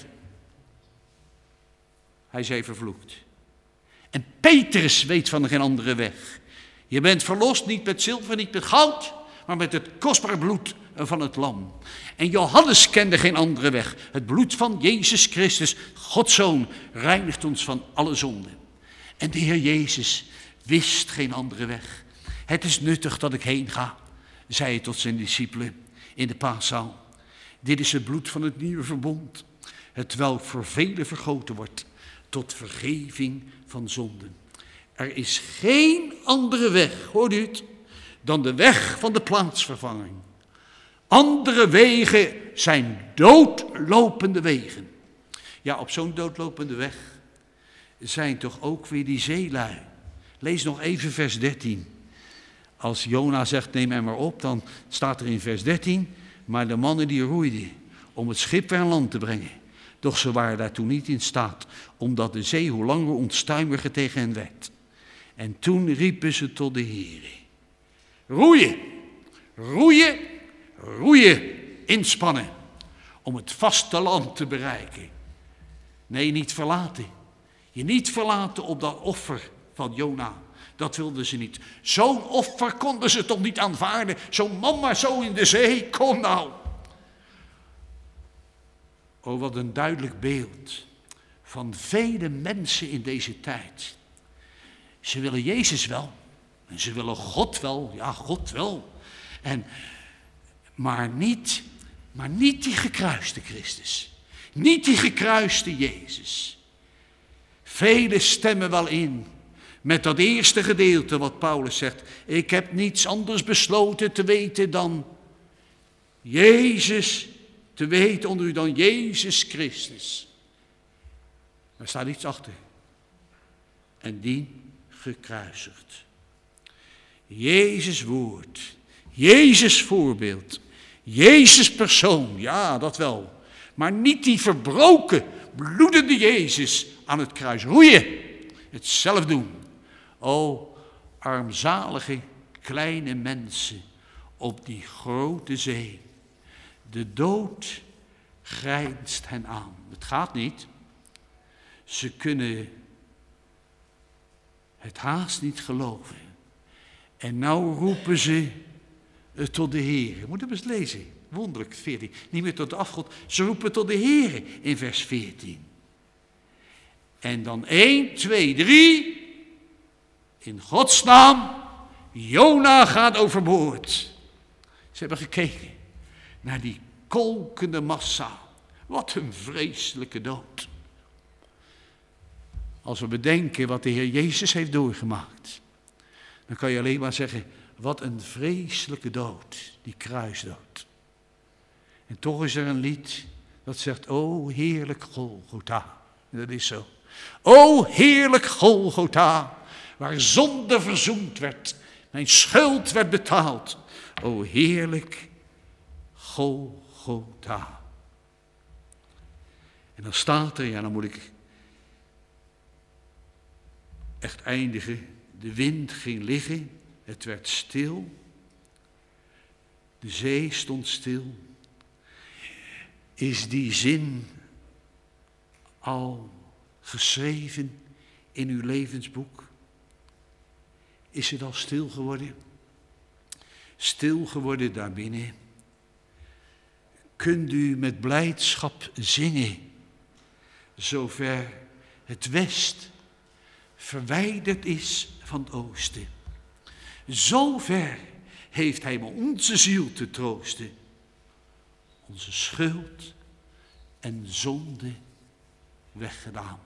[SPEAKER 3] Hij zei vervloekt. En Petrus weet van geen andere weg. Je bent verlost niet met zilver, niet met goud, maar met het kostbare bloed van het lam. En Johannes kende geen andere weg. Het bloed van Jezus Christus, Gods Zoon, reinigt ons van alle zonden. En de Heer Jezus wist geen andere weg. Het is nuttig dat ik heen ga, zei hij tot zijn discipelen in de paaszaal. Dit is het bloed van het nieuwe verbond, het welk voor velen vergoten wordt tot vergeving van zonden. Er is geen andere weg, hoort u het, dan de weg van de plaatsvervanging. Andere wegen zijn doodlopende wegen. Ja, op zo'n doodlopende weg zijn toch ook weer die zeelui. Lees nog even vers 13. Als Jona zegt, neem hem maar op, dan staat er in vers 13... maar de mannen die roeiden om het schip weer aan land te brengen. Doch ze waren daartoe niet in staat, omdat de zee hoe langer onstuimiger tegen hen werd. En toen riepen ze tot de Heere. Roeien, roeien, roeien, inspannen, om het vasteland te bereiken. Nee, niet verlaten. Je niet verlaten op dat offer van Jona. Dat wilden ze niet. Zo'n offer konden ze toch niet aanvaarden. Zo'n man maar zo in de zee, kom nou. Oh, wat een duidelijk beeld van vele mensen in deze tijd. Ze willen Jezus wel. En ze willen God wel. Ja, God wel. Maar niet die gekruiste Christus. Niet die gekruiste Jezus. Velen stemmen wel in met dat eerste gedeelte wat Paulus zegt. Ik heb niets anders besloten te weten dan Jezus, te weten onder u dan Jezus Christus. Er staat iets achter. En die gekruisigd. Jezus woord, Jezus voorbeeld, Jezus persoon, ja dat wel. Maar niet die verbroken, bloedende Jezus aan het kruis. Roeien, het zelf doen. O, armzalige kleine mensen op die grote zee. De dood grijnst hen aan. Het gaat niet. Ze kunnen het haast niet geloven. En nou roepen ze tot de Heer. Moet je eens lezen. Wonderlijk, 14. Niet meer tot de afgod. Ze roepen tot de Heer in vers 14. En dan 1, 2, 3. In Gods naam, Jona gaat overboord. Ze hebben gekeken naar die kolkende massa. Wat een vreselijke dood. Als we bedenken wat de Heer Jezus heeft doorgemaakt, dan kan je alleen maar zeggen, Wat een vreselijke dood, die kruisdood. En toch is er een lied dat zegt, o heerlijk Golgotha. En dat is zo. O heerlijk Golgotha, waar zonde verzoend werd, mijn schuld werd betaald. O heerlijk Golgotha. En dan staat er, ja dan moet ik echt eindigen. De wind ging liggen, het werd stil. De zee stond stil. Is die zin al geschreven in uw levensboek? Is het al stil geworden? Stil geworden daarbinnen. Kunt u met blijdschap zingen, zover het west verwijderd is van het oosten. Zover heeft hij maar onze ziel te troosten. Onze schuld en zonde weggedaan.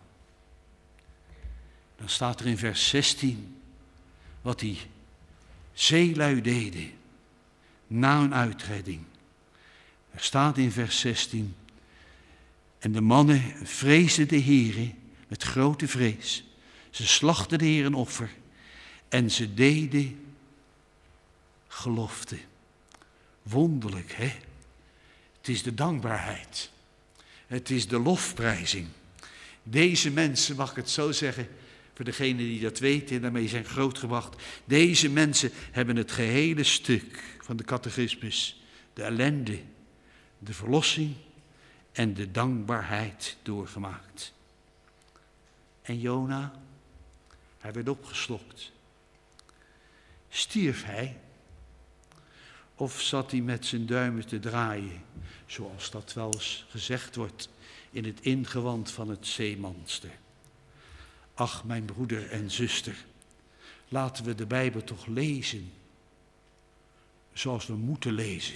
[SPEAKER 3] Dan staat er in vers 16 wat die zeelui deden na hun uitredding. Er staat in vers 16, en de mannen vreesden de Heere met grote vrees. Ze slachten de Heer een offer en ze deden gelofte. Wonderlijk, hè? Het is de dankbaarheid. Het is de lofprijzing. Deze mensen, mag ik het zo zeggen, voor degenen die dat weten en daarmee zijn grootgebracht. Deze mensen hebben het gehele stuk van de catechismus, de ellende, de verlossing en de dankbaarheid doorgemaakt. En Jona, hij werd opgeslokt. Stierf hij? Of zat hij met zijn duimen te draaien, zoals dat wel eens gezegd wordt in het ingewand van het zeemonster? Ach, mijn broeder en zuster, laten we de Bijbel toch lezen zoals we moeten lezen.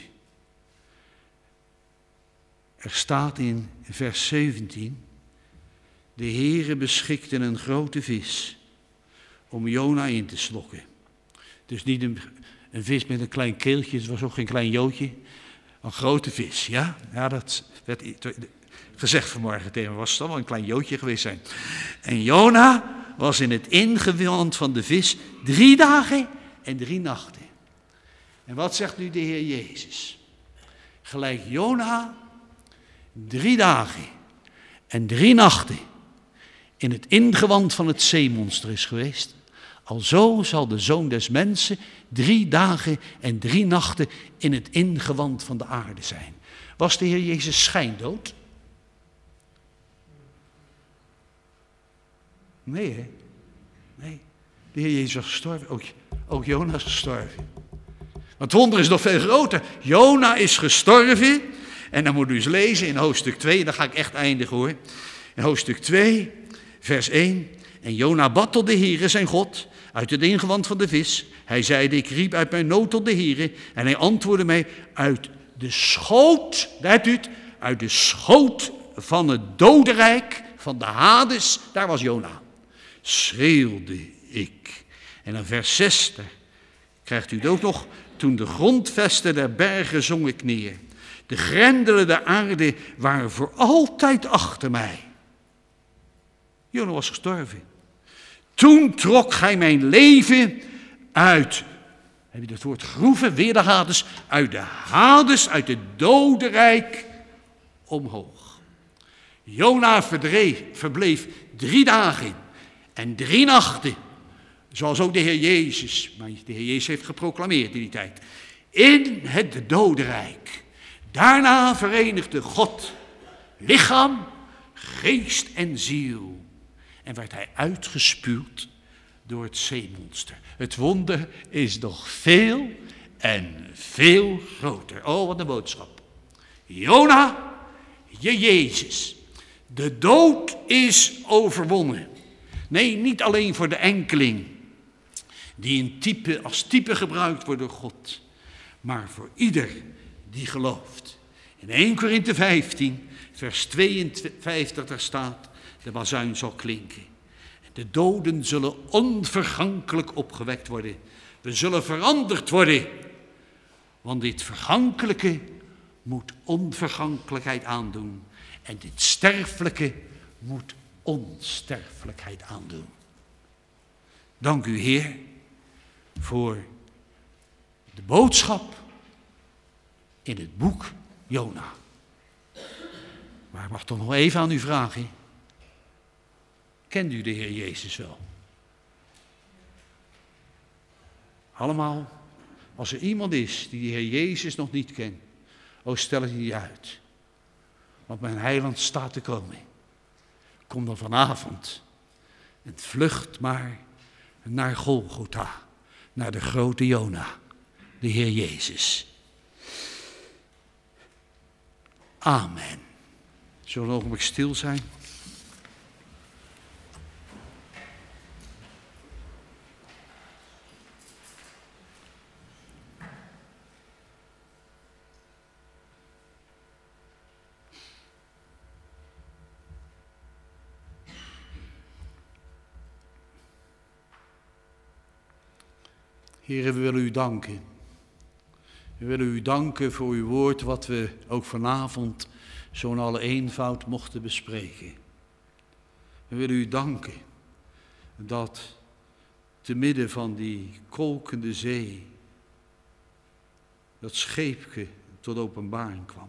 [SPEAKER 3] Er staat in vers 17, de Heere beschikte een grote vis om Jona in te slokken. Dus niet een vis met een klein keeltje, het was ook geen klein joodje. Een grote vis, ja? Ja, dat werd gezegd vanmorgen tegen me, was het dan wel een klein joodje geweest zijn. En Jona was in het ingewand van de vis 3 dagen en 3 nachten. En wat zegt nu de Heer Jezus? Gelijk Jona 3 dagen en 3 nachten in het ingewand van het zeemonster is geweest, alzo zal de Zoon des Mensen 3 dagen en 3 nachten in het ingewand van de aarde zijn. Was de Heer Jezus schijndood? Nee, hè? Nee. De Heer Jezus was gestorven. Ook Jona is gestorven. Want het wonder is nog veel groter. Jona is gestorven. En dan moet u eens lezen in hoofdstuk 2. Dan ga ik echt eindigen hoor. In hoofdstuk 2, vers 1. En Jona bad tot de Heere zijn God uit het ingewand van de vis. Hij zeide, ik riep uit mijn nood tot de Heere. En hij antwoordde mij uit de schoot, daar hebt u het, uit de schoot van het dodenrijk, van de Hades, daar was Jona. Schreeuwde ik. En dan vers 6, daar krijgt u het ook nog. Toen de grondvesten der bergen zong ik neer. De grendelen der aarde waren voor altijd achter mij. Jona was gestorven. Toen trok gij mijn leven uit, heb je dat woord groeven, weer de Hades, uit de Hades, uit het dodenrijk omhoog. Jona verbleef 3 dagen en 3 nachten, zoals ook de Heer Jezus, maar de Heer Jezus heeft geproclameerd in die tijd, in het dodenrijk. Daarna verenigde God lichaam, geest en ziel. En werd hij uitgespuwd door het zeemonster. Het wonder is nog veel en veel groter. Oh, wat een boodschap. Jona, je Jezus. De dood is overwonnen. Nee, niet alleen voor de enkeling, die als type gebruikt wordt door God. Maar voor ieder die gelooft. In 1 Korinthe 15, vers 52, daar staat, de bazuin zal klinken. De doden zullen onvergankelijk opgewekt worden. We zullen veranderd worden. Want dit vergankelijke moet onvergankelijkheid aandoen. En dit sterfelijke moet onsterfelijkheid aandoen. Dank u, Heer, voor de boodschap in het boek Jona. Maar ik mag toch nog even aan u vragen. Kent u de Heer Jezus wel? Allemaal, als er iemand is die de Heer Jezus nog niet kent, stel het niet uit. Want mijn heiland staat te komen. Kom dan vanavond en vlucht maar naar Golgotha, naar de grote Jona, de Heer Jezus. Amen. Zullen we een ogenblik stil zijn? Heer, we willen u danken. We willen u danken voor uw woord, wat we ook vanavond zo in alle eenvoud mochten bespreken. We willen u danken dat te midden van die kolkende zee dat scheepje tot openbaring kwam.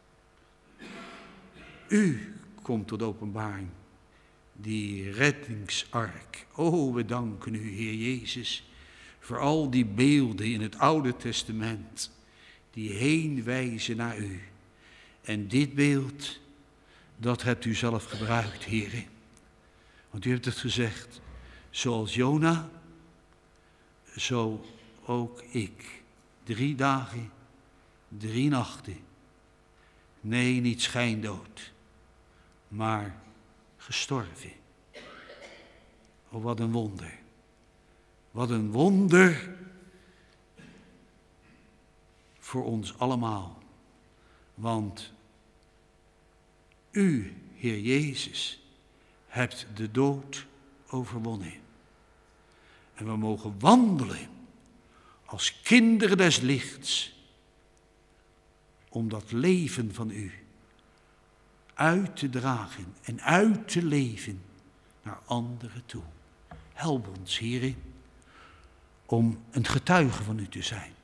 [SPEAKER 3] U komt tot openbaring, die reddingsark. O, we danken u, Heer Jezus, voor al die beelden in het Oude Testament die heen wijzen naar u. En dit beeld, dat hebt u zelf gebruikt, Heer. Want u hebt het gezegd, zoals Jona, zo ook ik. 3 dagen, 3 nachten. Nee, niet schijndood, maar gestorven. Oh, wat een wonder. Wat een wonder voor ons allemaal. Want u, Heer Jezus, hebt de dood overwonnen. En we mogen wandelen als kinderen des lichts, om dat leven van u uit te dragen en uit te leven naar anderen toe. Help ons, Heer, om een getuige van u te zijn.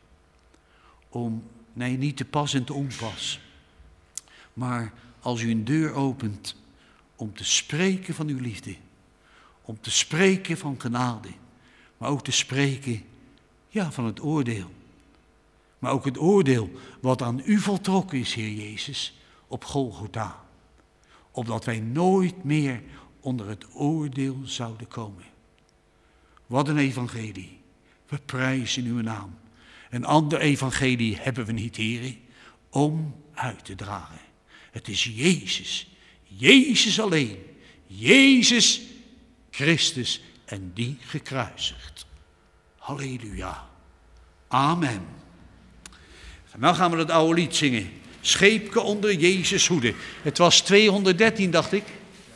[SPEAKER 3] Niet te pas en te onpas, maar als u een deur opent, om te spreken van uw liefde, om te spreken van genade, maar ook te spreken, van het oordeel. Maar ook het oordeel wat aan u voltrokken is, Heer Jezus, op Golgotha. Opdat wij nooit meer onder het oordeel zouden komen. Wat een evangelie. We prijzen uw naam. Een ander evangelie hebben we niet, Heer, om uit te dragen. Het is Jezus. Jezus alleen. Jezus Christus en die gekruisigd. Halleluja. Amen. Nou gaan we het oude lied zingen. Scheepke onder Jezus hoede. Het was 213, dacht ik.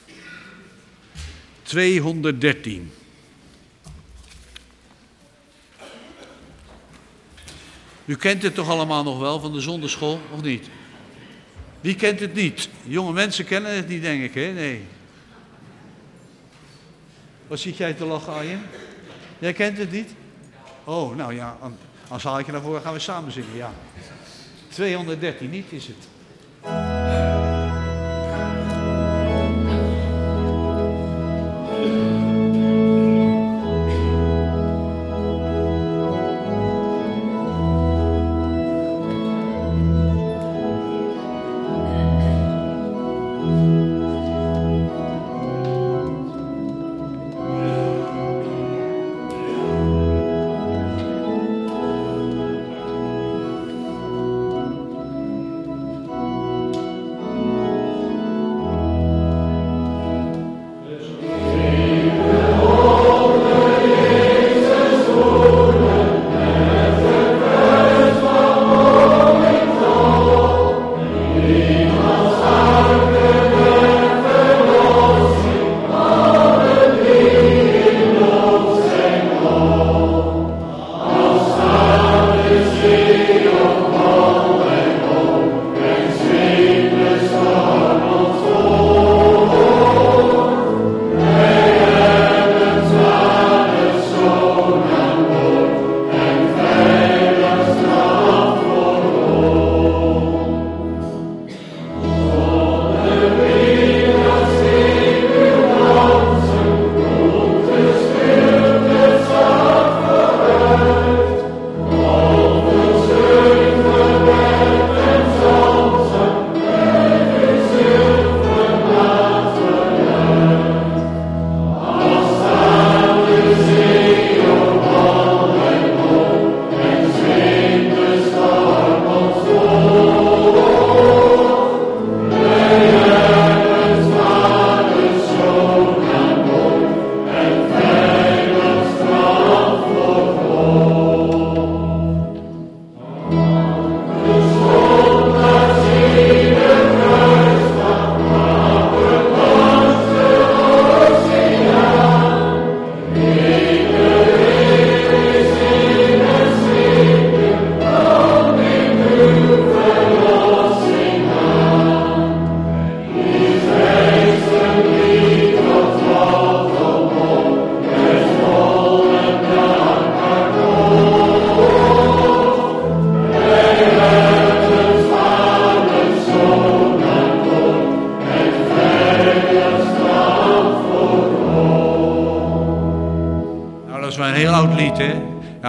[SPEAKER 3] 213. U kent het toch allemaal nog wel van de zonderschool, of niet? Wie kent het niet? Jonge mensen kennen het niet, denk ik, hè? Nee. Wat zit jij te lachen, Arjen? Jij kent het niet? Oh, nou ja, als haal ik je naar voren, gaan we samen zingen, ja. 213, niet is het.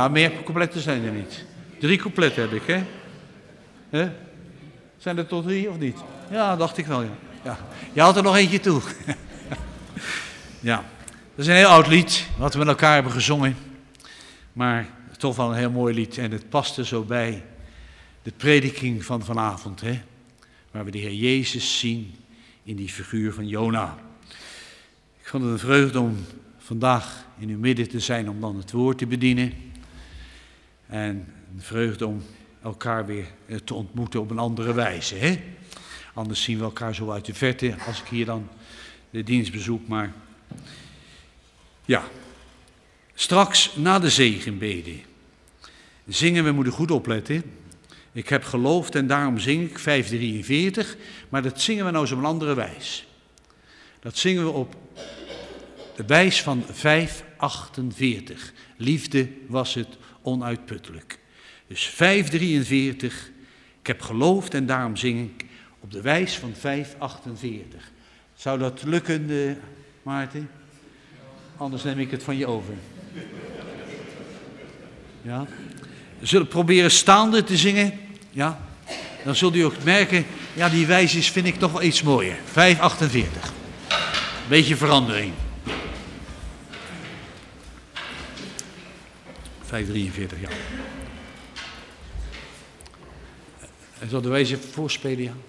[SPEAKER 3] Ja, meer coupletten zijn er niet. 3 coupletten heb ik, hè? Zijn er tot 3 of niet? Ja, dacht ik wel, ja. Je had er nog eentje toe. Ja, dat is een heel oud lied, wat we met elkaar hebben gezongen. Maar toch wel een heel mooi lied. En het paste zo bij de prediking van vanavond, hè? Waar we de Heer Jezus zien in die figuur van Jona. Ik vond het een vreugde om vandaag in uw midden te zijn om dan het woord te bedienen. En een vreugde om elkaar weer te ontmoeten op een andere wijze, hè? Anders zien we elkaar zo uit de verte als ik hier dan de dienst bezoek. Maar ja, straks na de zegenbede zingen we, moeten goed opletten. Ik heb geloofd en daarom zing ik, 543. Maar dat zingen we nou eens op een andere wijs. Dat zingen we op de wijs van 548. Liefde was het onuitputtelijk. Dus 543. Ik heb geloofd en daarom zing ik op de wijs van 548. Zou dat lukken, Maarten? Anders neem ik het van je over. Ja? We zullen proberen staande te zingen. Ja? Dan zult u ook merken, ja, die wijsjes vind ik toch wel iets mooier. 548. Beetje verandering. 543, ja. En zal de wijze voorspelen, ja?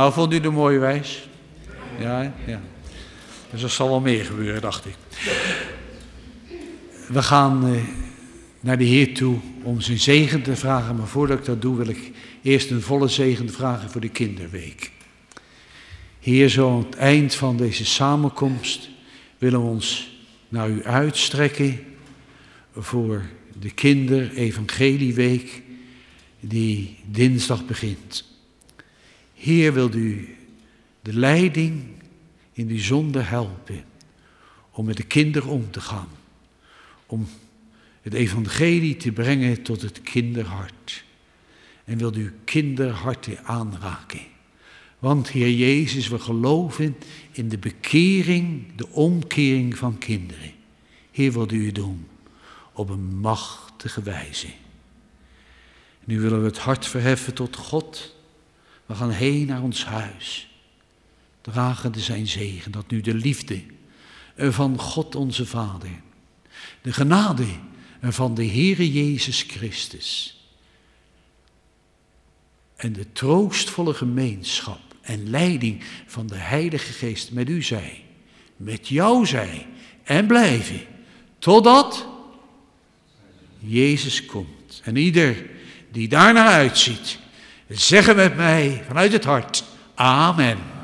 [SPEAKER 3] Nou, vond u de mooie wijs? Ja, ja. Dus er zal wel meer gebeuren, dacht ik. We gaan naar de Heer toe om zijn zegen te vragen. Maar voordat ik dat doe, wil ik eerst een volle zegen vragen voor de kinderweek. Heer, zo aan het eind van deze samenkomst willen we ons naar u uitstrekken voor de kinder-evangelieweek die dinsdag begint. Heer, wilt u de leiding in die zonde helpen om met de kinderen om te gaan. Om het evangelie te brengen tot het kinderhart. En wilt u kinderharten aanraken. Want Heer Jezus, we geloven in de bekering, de omkering van kinderen. Heer, wilt u het doen op een machtige wijze. Nu willen we het hart verheffen tot God. We gaan heen naar ons huis. Dragende zijn zegen, dat nu de liefde van God onze Vader, de genade van de Heere Jezus Christus en de troostvolle gemeenschap en leiding van de Heilige Geest met u zij, met jou zij en blijven, totdat Jezus komt. En ieder die daarnaar uitziet, zeggen met mij vanuit het hart, amen.